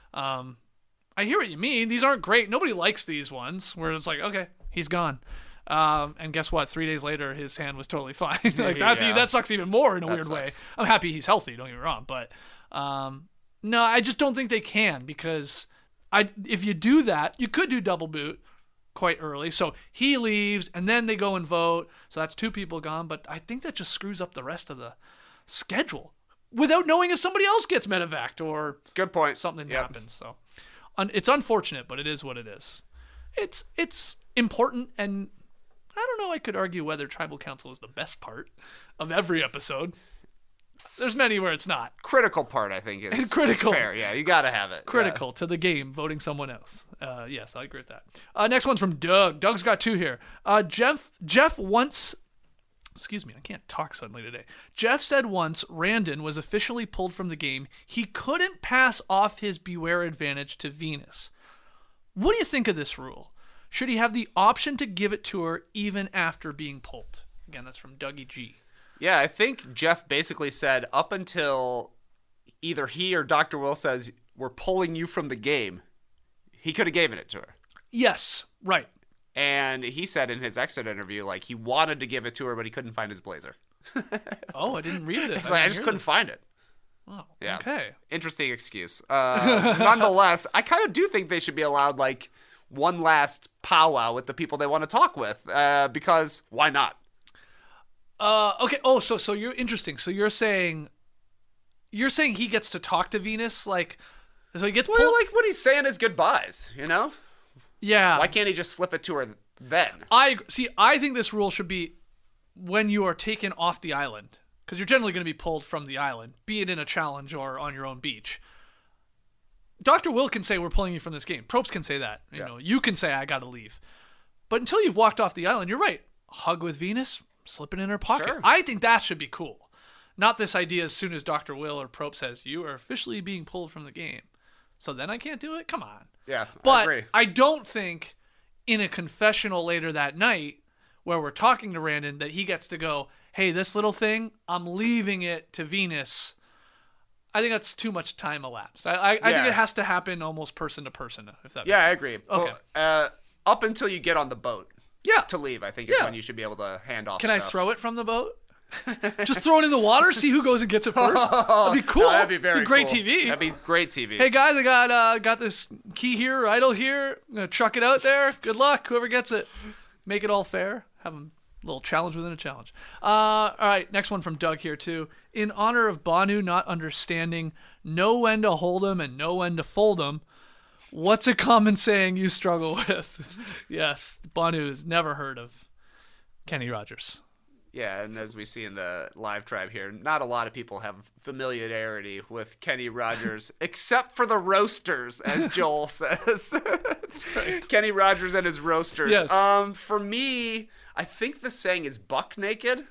I hear what you mean. These aren't great. Nobody likes these ones where it's like, okay, he's gone. And guess what? 3 days later, his hand was totally fine. Like that sucks even more in a weird way. I'm happy he's healthy. Don't get me wrong, but no, I just don't think they can because if you do that, you could do double boot quite early. So he leaves, and then they go and vote. So that's 2 people gone. But I think that just screws up the rest of the schedule without knowing if somebody else gets medevaced or good point. Something happens. So it's unfortunate, but it is what it is. It's important, and I don't know. I could argue whether Tribal Council is the best part of every episode. There's many where it's not. Critical part, I think, is critical. Is fair. Yeah, you got to have it. Critical to the game, voting someone else. Yes, I agree with that. Next one's from Doug. Doug's got 2 here. Jeff once... Excuse me, I can't talk suddenly today. Jeff said once Randon was officially pulled from the game, he couldn't pass off his Beware advantage to Venus. What do you think of this rule? Should he have the option to give it to her even after being pulled? Again, that's from Dougie G. Yeah, I think Jeff basically said up until either he or Dr. Will says, we're pulling you from the game, he could have given it to her. Yes, right. And he said in his exit interview, like, he wanted to give it to her, but he couldn't find his blazer. Oh, I didn't read this. He's like, I just couldn't find it. Oh, yeah. Okay. Interesting excuse. Nonetheless, I kind of do think they should be allowed, like, one last powwow with the people they want to talk with, because why not? Okay. Oh, so you're interesting. So you're saying he gets to talk to Venus, like, so he gets pulled? Well, like what he's saying is goodbyes, you know? Yeah. Why can't he just slip it to her then? I think this rule should be when you are taken off the island, because you're generally going to be pulled from the island, be it in a challenge or on your own beach. Dr. Will can say we're pulling you from this game. Probst can say that. You know, you can say I got to leave. But until you've walked off the island, you're right. Hug with Venus, slip it in her pocket. Sure. I think that should be cool. Not this idea as soon as Dr. Will or Probst says you are officially being pulled from the game. So then I can't do it? Come on. Yeah, but I agree. I don't think in a confessional later that night where we're talking to Randon that he gets to go, hey, this little thing, I'm leaving it to Venus. I think that's too much time elapsed. I think it has to happen almost person to person. If that I agree. Okay. Well, up until you get on the boat to leave, I think is when you should be able to hand off Can stuff. I throw it from the boat? Just throw it in the water, see who goes and gets it first. That'd be cool. No, that'd be very great cool. TV. That'd be great TV. Hey guys, I got this key here, idol here. I'm gonna chuck it out there. Good luck, whoever gets it. Make it all fair. Have a little challenge within a challenge. All right, next one from Doug here too. In honor of Banu not understanding know when to hold him and know when to fold him, what's a common saying you struggle with? Yes, Banu has never heard of Kenny Rogers. Yeah, and as we see in the live tribe here, not a lot of people have familiarity with Kenny Rogers, except for the roasters, as Joel says. That's right. Kenny Rogers and his roasters. Yes. For me, I think the saying is buck naked,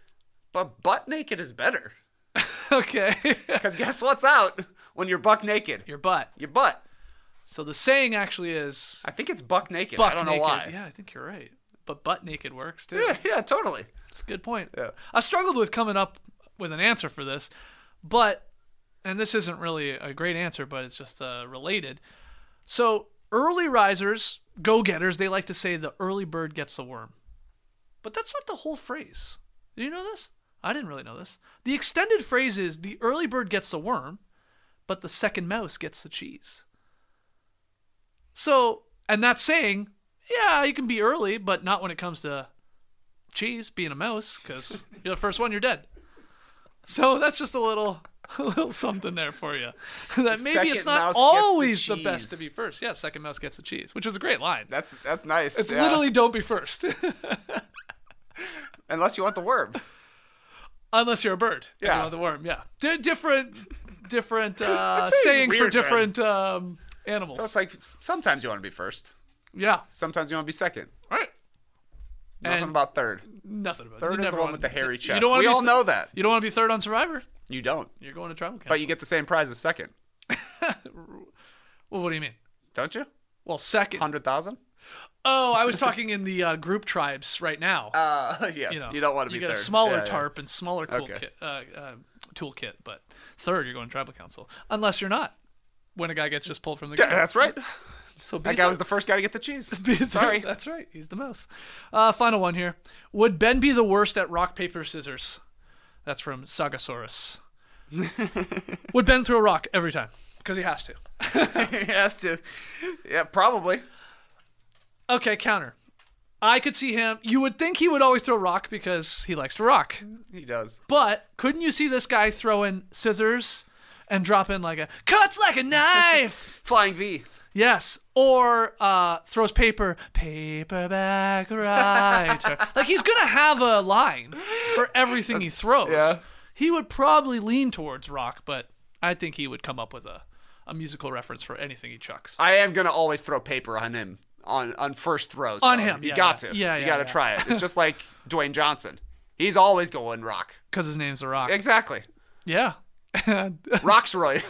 but butt naked is better. Okay. Because guess what's out when you're buck naked? Your butt. Your butt. So the saying actually is... I think it's buck naked. Buck I don't know naked. why. Yeah, I think you're right. But butt naked works too. Yeah, totally. That's a good point. Yeah. I struggled with coming up with an answer for this, but, and this isn't really a great answer, but it's just related. So early risers, go-getters, they like to say the early bird gets the worm. But that's not the whole phrase. Did you know this? I didn't really know this. The extended phrase is the early bird gets the worm, but the second mouse gets the cheese. So, and that's saying, yeah, you can be early, but not when it comes to cheese, being a mouse, because you're the first one, you're dead. So that's just a little something there for you. That maybe it's not always the best to be first. Yeah, second mouse gets the cheese, which is a great line. That's nice. It's literally don't be first. Unless you want the worm. Unless you're a bird. Yeah. You want the worm, yeah. Different saying's sayings for weird, different Animals. So it's like sometimes you want to be first. Yeah. Sometimes you want to be second. Right. Nothing And about third. Nothing about it. Third You is the never one wanna- with the hairy You chest. don't wanna We be all know that. You don't want to be third on Survivor. You don't. You're going to tribal council. But you get the same prize as second. Well, what do you mean? Don't you? Well, second. 100,000? Oh, I was talking in the group tribes right now. Yes. You You don't want to be You third. get a smaller Yeah, tarp and smaller Okay. toolkit, but third you're going to tribal council. Unless you're not. When a guy gets just pulled from the Yeah, game. that's right. So be That guy third. was the first guy to get the cheese. Sorry. That's right. He's the most. Final one here. Would Ben be the worst at rock, paper, scissors? That's from Sagasaurus. Would Ben throw a rock every time? Because he has to. He has to. Yeah, probably. Okay, counter. I could see him. You would think he would always throw rock because he likes to rock. He does. But couldn't you see this guy throw in scissors and drop in like a cuts like a knife? Flying V. Yes. Or throws paperback writer. Like he's going to have a line for everything he throws. Yeah. He would probably lean towards rock, but I think he would come up with a musical reference for anything he chucks. I am going to always throw paper on him on first throws. On though. him, You yeah, got yeah. to. Yeah, You yeah, got to yeah. try it. It's just like Dwayne Johnson. He's always going rock. Because his name's The Rock. Exactly. Yeah. Roxroy.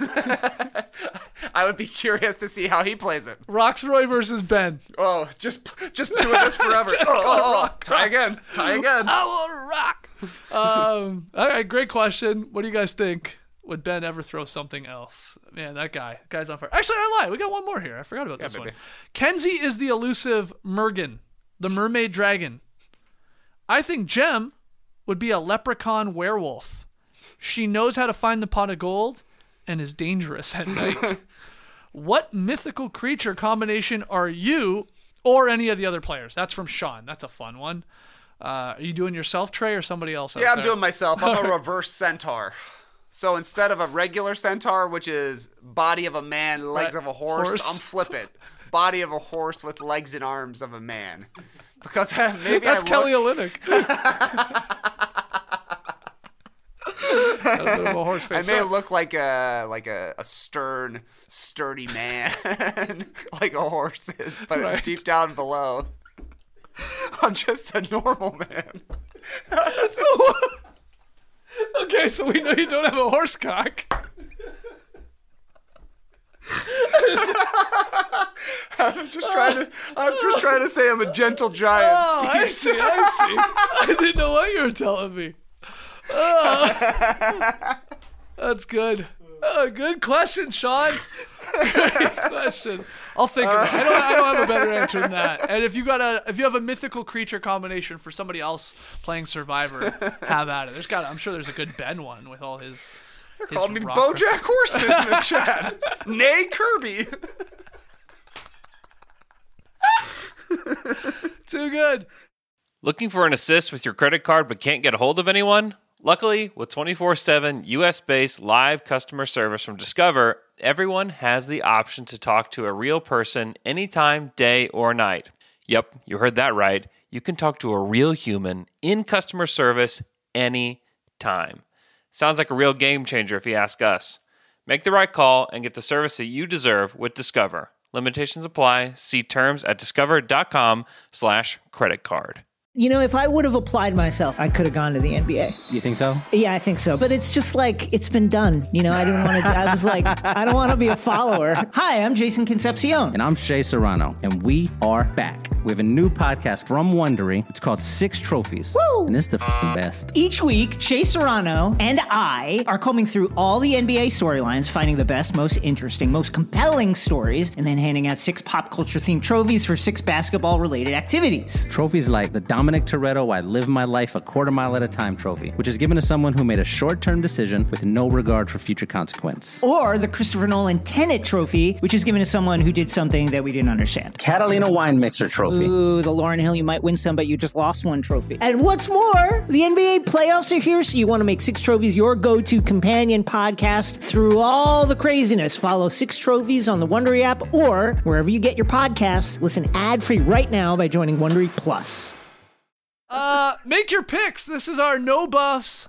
I would be curious to see how he plays it. Roxroy versus Ben. Oh, just doing this forever. Tie again. I want to rock. All right, great question. What do you guys think? Would Ben ever throw something else? Man, that guy's on fire. Actually, I lied. We got one more here. I forgot about this baby. one. Kenzie is the elusive Mergen, the mermaid dragon. I think Jem would be a leprechaun werewolf. She knows how to find the pot of gold and is dangerous at night. What mythical creature combination are you or any of the other players? That's from Sean. That's a fun one. Are you doing yourself, Trey, or somebody else? Yeah, I'm doing myself. I'm a reverse centaur. So instead of a regular centaur, which is body of a man, legs Right. of a horse, Horse. I'm flip it. Body of a horse with legs and arms of a man. Because maybe That's I Kelly look, Olynyk. A bit of a horse I face. may So- look like a stern, sturdy man, like a horse is, but Right. deep down below, I'm just a normal man. Okay, so we know you don't have a horse cock. I'm just trying to say I'm a gentle giant. Oh, I see. I didn't know what you were telling me. Oh, that's good. Good question, Sean. Great question. I'll think about it. I don't have a better answer than that. And if you have a mythical creature combination for somebody else playing Survivor, have at it. I'm sure there's a good Ben one with all his. Call me rock BoJack Horseman in the chat. Nay, Kirby. Too good. Looking for an assist with your credit card but can't get a hold of anyone? Luckily, with 24/7 US-based live customer service from Discover, everyone has the option to talk to a real person anytime, day or night. Yep, you heard that right. You can talk to a real human in customer service anytime. Sounds like a real game changer if you ask us. Make the right call and get the service that you deserve with Discover. Limitations apply. See terms at discover.com/creditcard. You know, if I would have applied myself, I could have gone to the NBA. You think so? Yeah, I think so. But it's just like, it's been done. You know, I didn't want to, I was like, I don't want to be a follower. Hi, I'm Jason Concepcion. And I'm Shea Serrano, and we are back. We have a new podcast from Wondery. It's called Six Trophies. Woo! And it's the best. Each week, Shea Serrano and I are combing through all the NBA storylines, finding the best, most interesting, most compelling stories, and then handing out 6 pop culture themed trophies for 6 basketball related activities. Trophies like the Dominic Toretto I Live My Life a Quarter Mile at a Time trophy, which is given to someone who made a short-term decision with no regard for future consequence. Or the Christopher Nolan Tenet trophy, which is given to someone who did something that we didn't understand. Catalina Wine Mixer trophy. Ooh, the Lauryn Hill You Might Win Some, But You Just Lost One trophy. And what's more, the NBA playoffs are here, so you want to make 6 Trophies your go-to companion podcast through all the craziness. Follow 6 Trophies on the Wondery app or wherever you get your podcasts. Listen ad-free right now by joining Wondery Plus. Make your picks. This is our no buffs,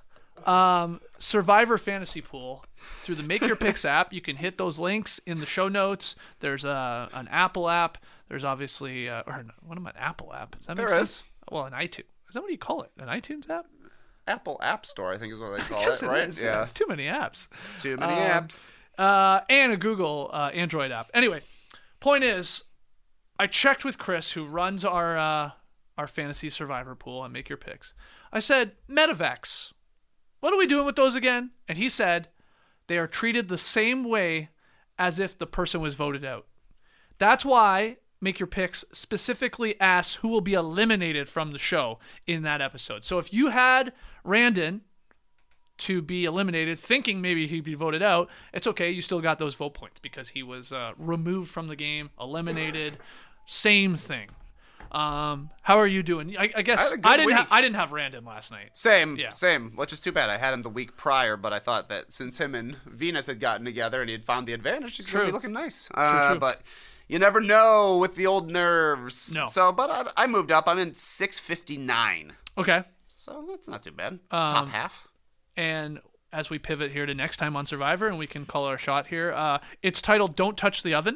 Survivor Fantasy Pool through the Make Your Picks app. You can hit those links in the show notes. There's an Apple app. There's obviously an Apple app? Does that make sense? Well, an iTunes. Is that what you call it? An iTunes app? Apple App Store, I think is what they call it, right? Is. Yeah, it's too many apps. Too many apps. And a Google Android app. Anyway, point is, I checked with Chris, who runs our fantasy survivor pool and Make Your Picks. I said, Medivacs, what are we doing with those again? And he said, they are treated the same way as if the person was voted out. That's why Make Your Picks specifically asks who will be eliminated from the show in that episode. So if you had Randon to be eliminated, thinking maybe he'd be voted out, it's okay. You still got those vote points because he was removed from the game, eliminated. Same thing. How are you doing? I guess I didn't have Randon last night. Same, which is too bad. I had him the week prior, but I thought that since him and Venus had gotten together and he had found the advantage, he's going to be looking nice. True. But you never know with the old nerves. No. So, but I moved up. I'm in 659. Okay. So that's not too bad. Top half. And as we pivot here to next time on Survivor, and we can call our shot here, it's titled Don't Touch the Oven.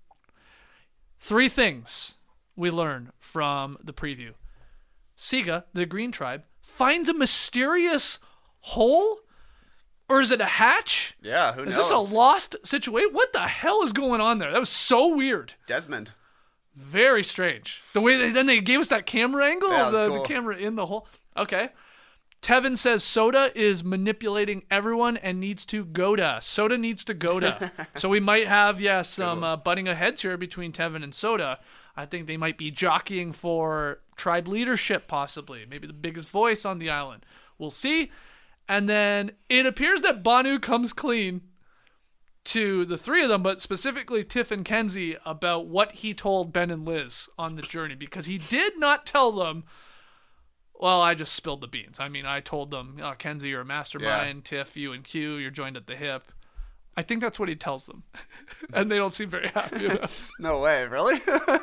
3 things we learn from the preview. Siga, the Green Tribe, finds a mysterious hole? Or is it a hatch? Yeah, who knows? Is this a lost situation? What the hell is going on there? That was so weird. Desmond. Very strange. The way they gave us that camera angle of cool. The camera in the hole. Okay. Tevin says Soda is manipulating everyone and needs to Goda. Soda needs to Goda. So we might have, some butting of heads here between Tevin and Soda. I think they might be jockeying for tribe leadership, possibly. Maybe the biggest voice on the island. We'll see. And then it appears that Banu comes clean to the 3 of them, but specifically Tiff and Kenzie, about what he told Ben and Liz on the journey, because he did not tell them, well, I just spilled the beans. I mean, I told them, Kenzie, you're a mastermind. Yeah. Tiff, you and Q, you're joined at the hip. I think that's what he tells them. And they don't seem very happy about it. No way, really?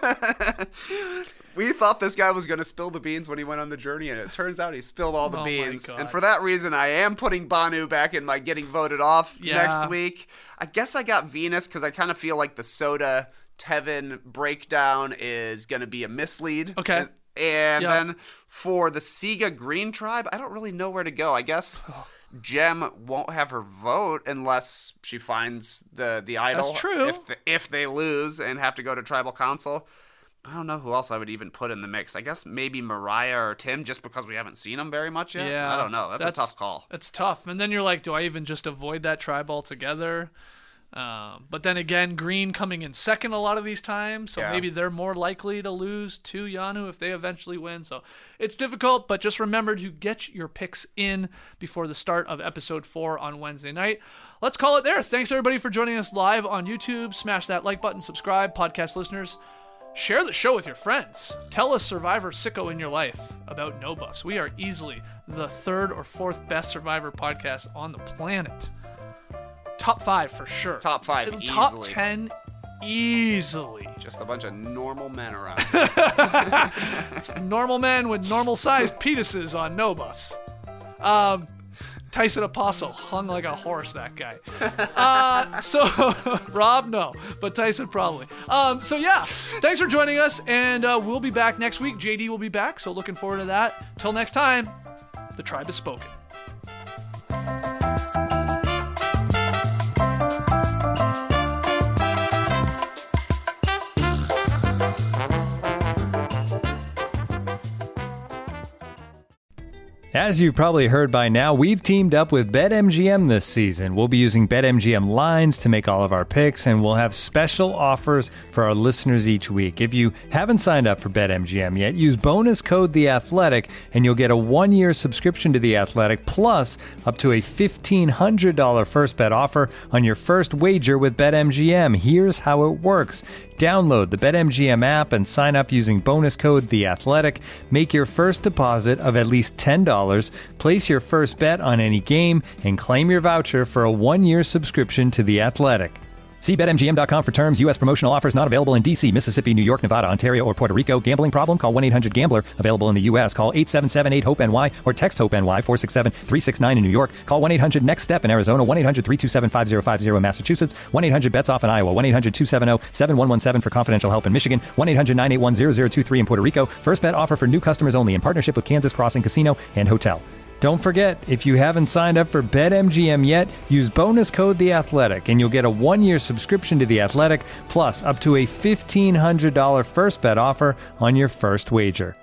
We thought this guy was going to spill the beans when he went on the journey, and it turns out he spilled all the beans. And for that reason, I am putting Banu back in my getting voted off next week. I guess I got Venus because I kind of feel like the Soda Tevin breakdown is going to be a mislead. Okay. And then for the Siga Green Tribe, I don't really know where to go. I guess Jem won't have her vote unless she finds the idol. That's true. If they lose and have to go to tribal council. I don't know who else I would even put in the mix. I guess maybe Mariah or Tim, just because we haven't seen them very much yet. Yeah, I don't know. That's a tough call. It's tough. And then you're like, do I even just avoid that tribe altogether? But then again, Green coming in second a lot of these times, so maybe they're more likely to lose to Yanu if they eventually win. So it's difficult, but just remember to get your picks in before the start of episode 4 on Wednesday night. Let's call it there. Thanks everybody for joining us live on YouTube. Smash that like button, subscribe, podcast listeners. Share the show with your friends. Tell a Survivor sicko in your life about No Buffs. We are easily the 3rd or 4th best Survivor podcast on the planet. Top 5 for sure. Top 5 easily. Top 10 easily. Just a bunch of normal men around. Normal men with normal sized penises on No Buffs. Tyson Apostle hung like a horse, that guy. So Rob, no, but Tyson probably. So yeah, thanks for joining us, and we'll be back next week. JD will be back, so looking forward to that. Till next time, the tribe has spoken. As you've probably heard by now, we've teamed up with BetMGM this season. We'll be using BetMGM lines to make all of our picks, and we'll have special offers for our listeners each week. If you haven't signed up for BetMGM yet, use bonus code The Athletic, and you'll get a 1-year subscription to The Athletic, plus up to a $1,500 first bet offer on your first wager with BetMGM. Here's how it works. Download the BetMGM app and sign up using bonus code The Athletic. Make your first deposit of at least $10. Place your first bet on any game and claim your voucher for a 1-year subscription to The Athletic. See BetMGM.com for terms. U.S. promotional offers not available in D.C., Mississippi, New York, Nevada, Ontario, or Puerto Rico. Gambling problem? Call 1-800-GAMBLER. Available in the U.S. Call 877-8-HOPE-NY or text HOPE-NY 467-369 in New York. Call 1-800-NEXT-STEP in Arizona. 1-800-327-5050 in Massachusetts. 1-800-BETS-OFF in Iowa. 1-800-270-7117 for confidential help in Michigan. 1-800-981-0023 in Puerto Rico. First bet offer for new customers only in partnership with Kansas Crossing Casino and Hotel. Don't forget, if you haven't signed up for BetMGM yet, use bonus code The Athletic, and you'll get a 1-year subscription to The Athletic, plus up to a $1,500 first bet offer on your first wager.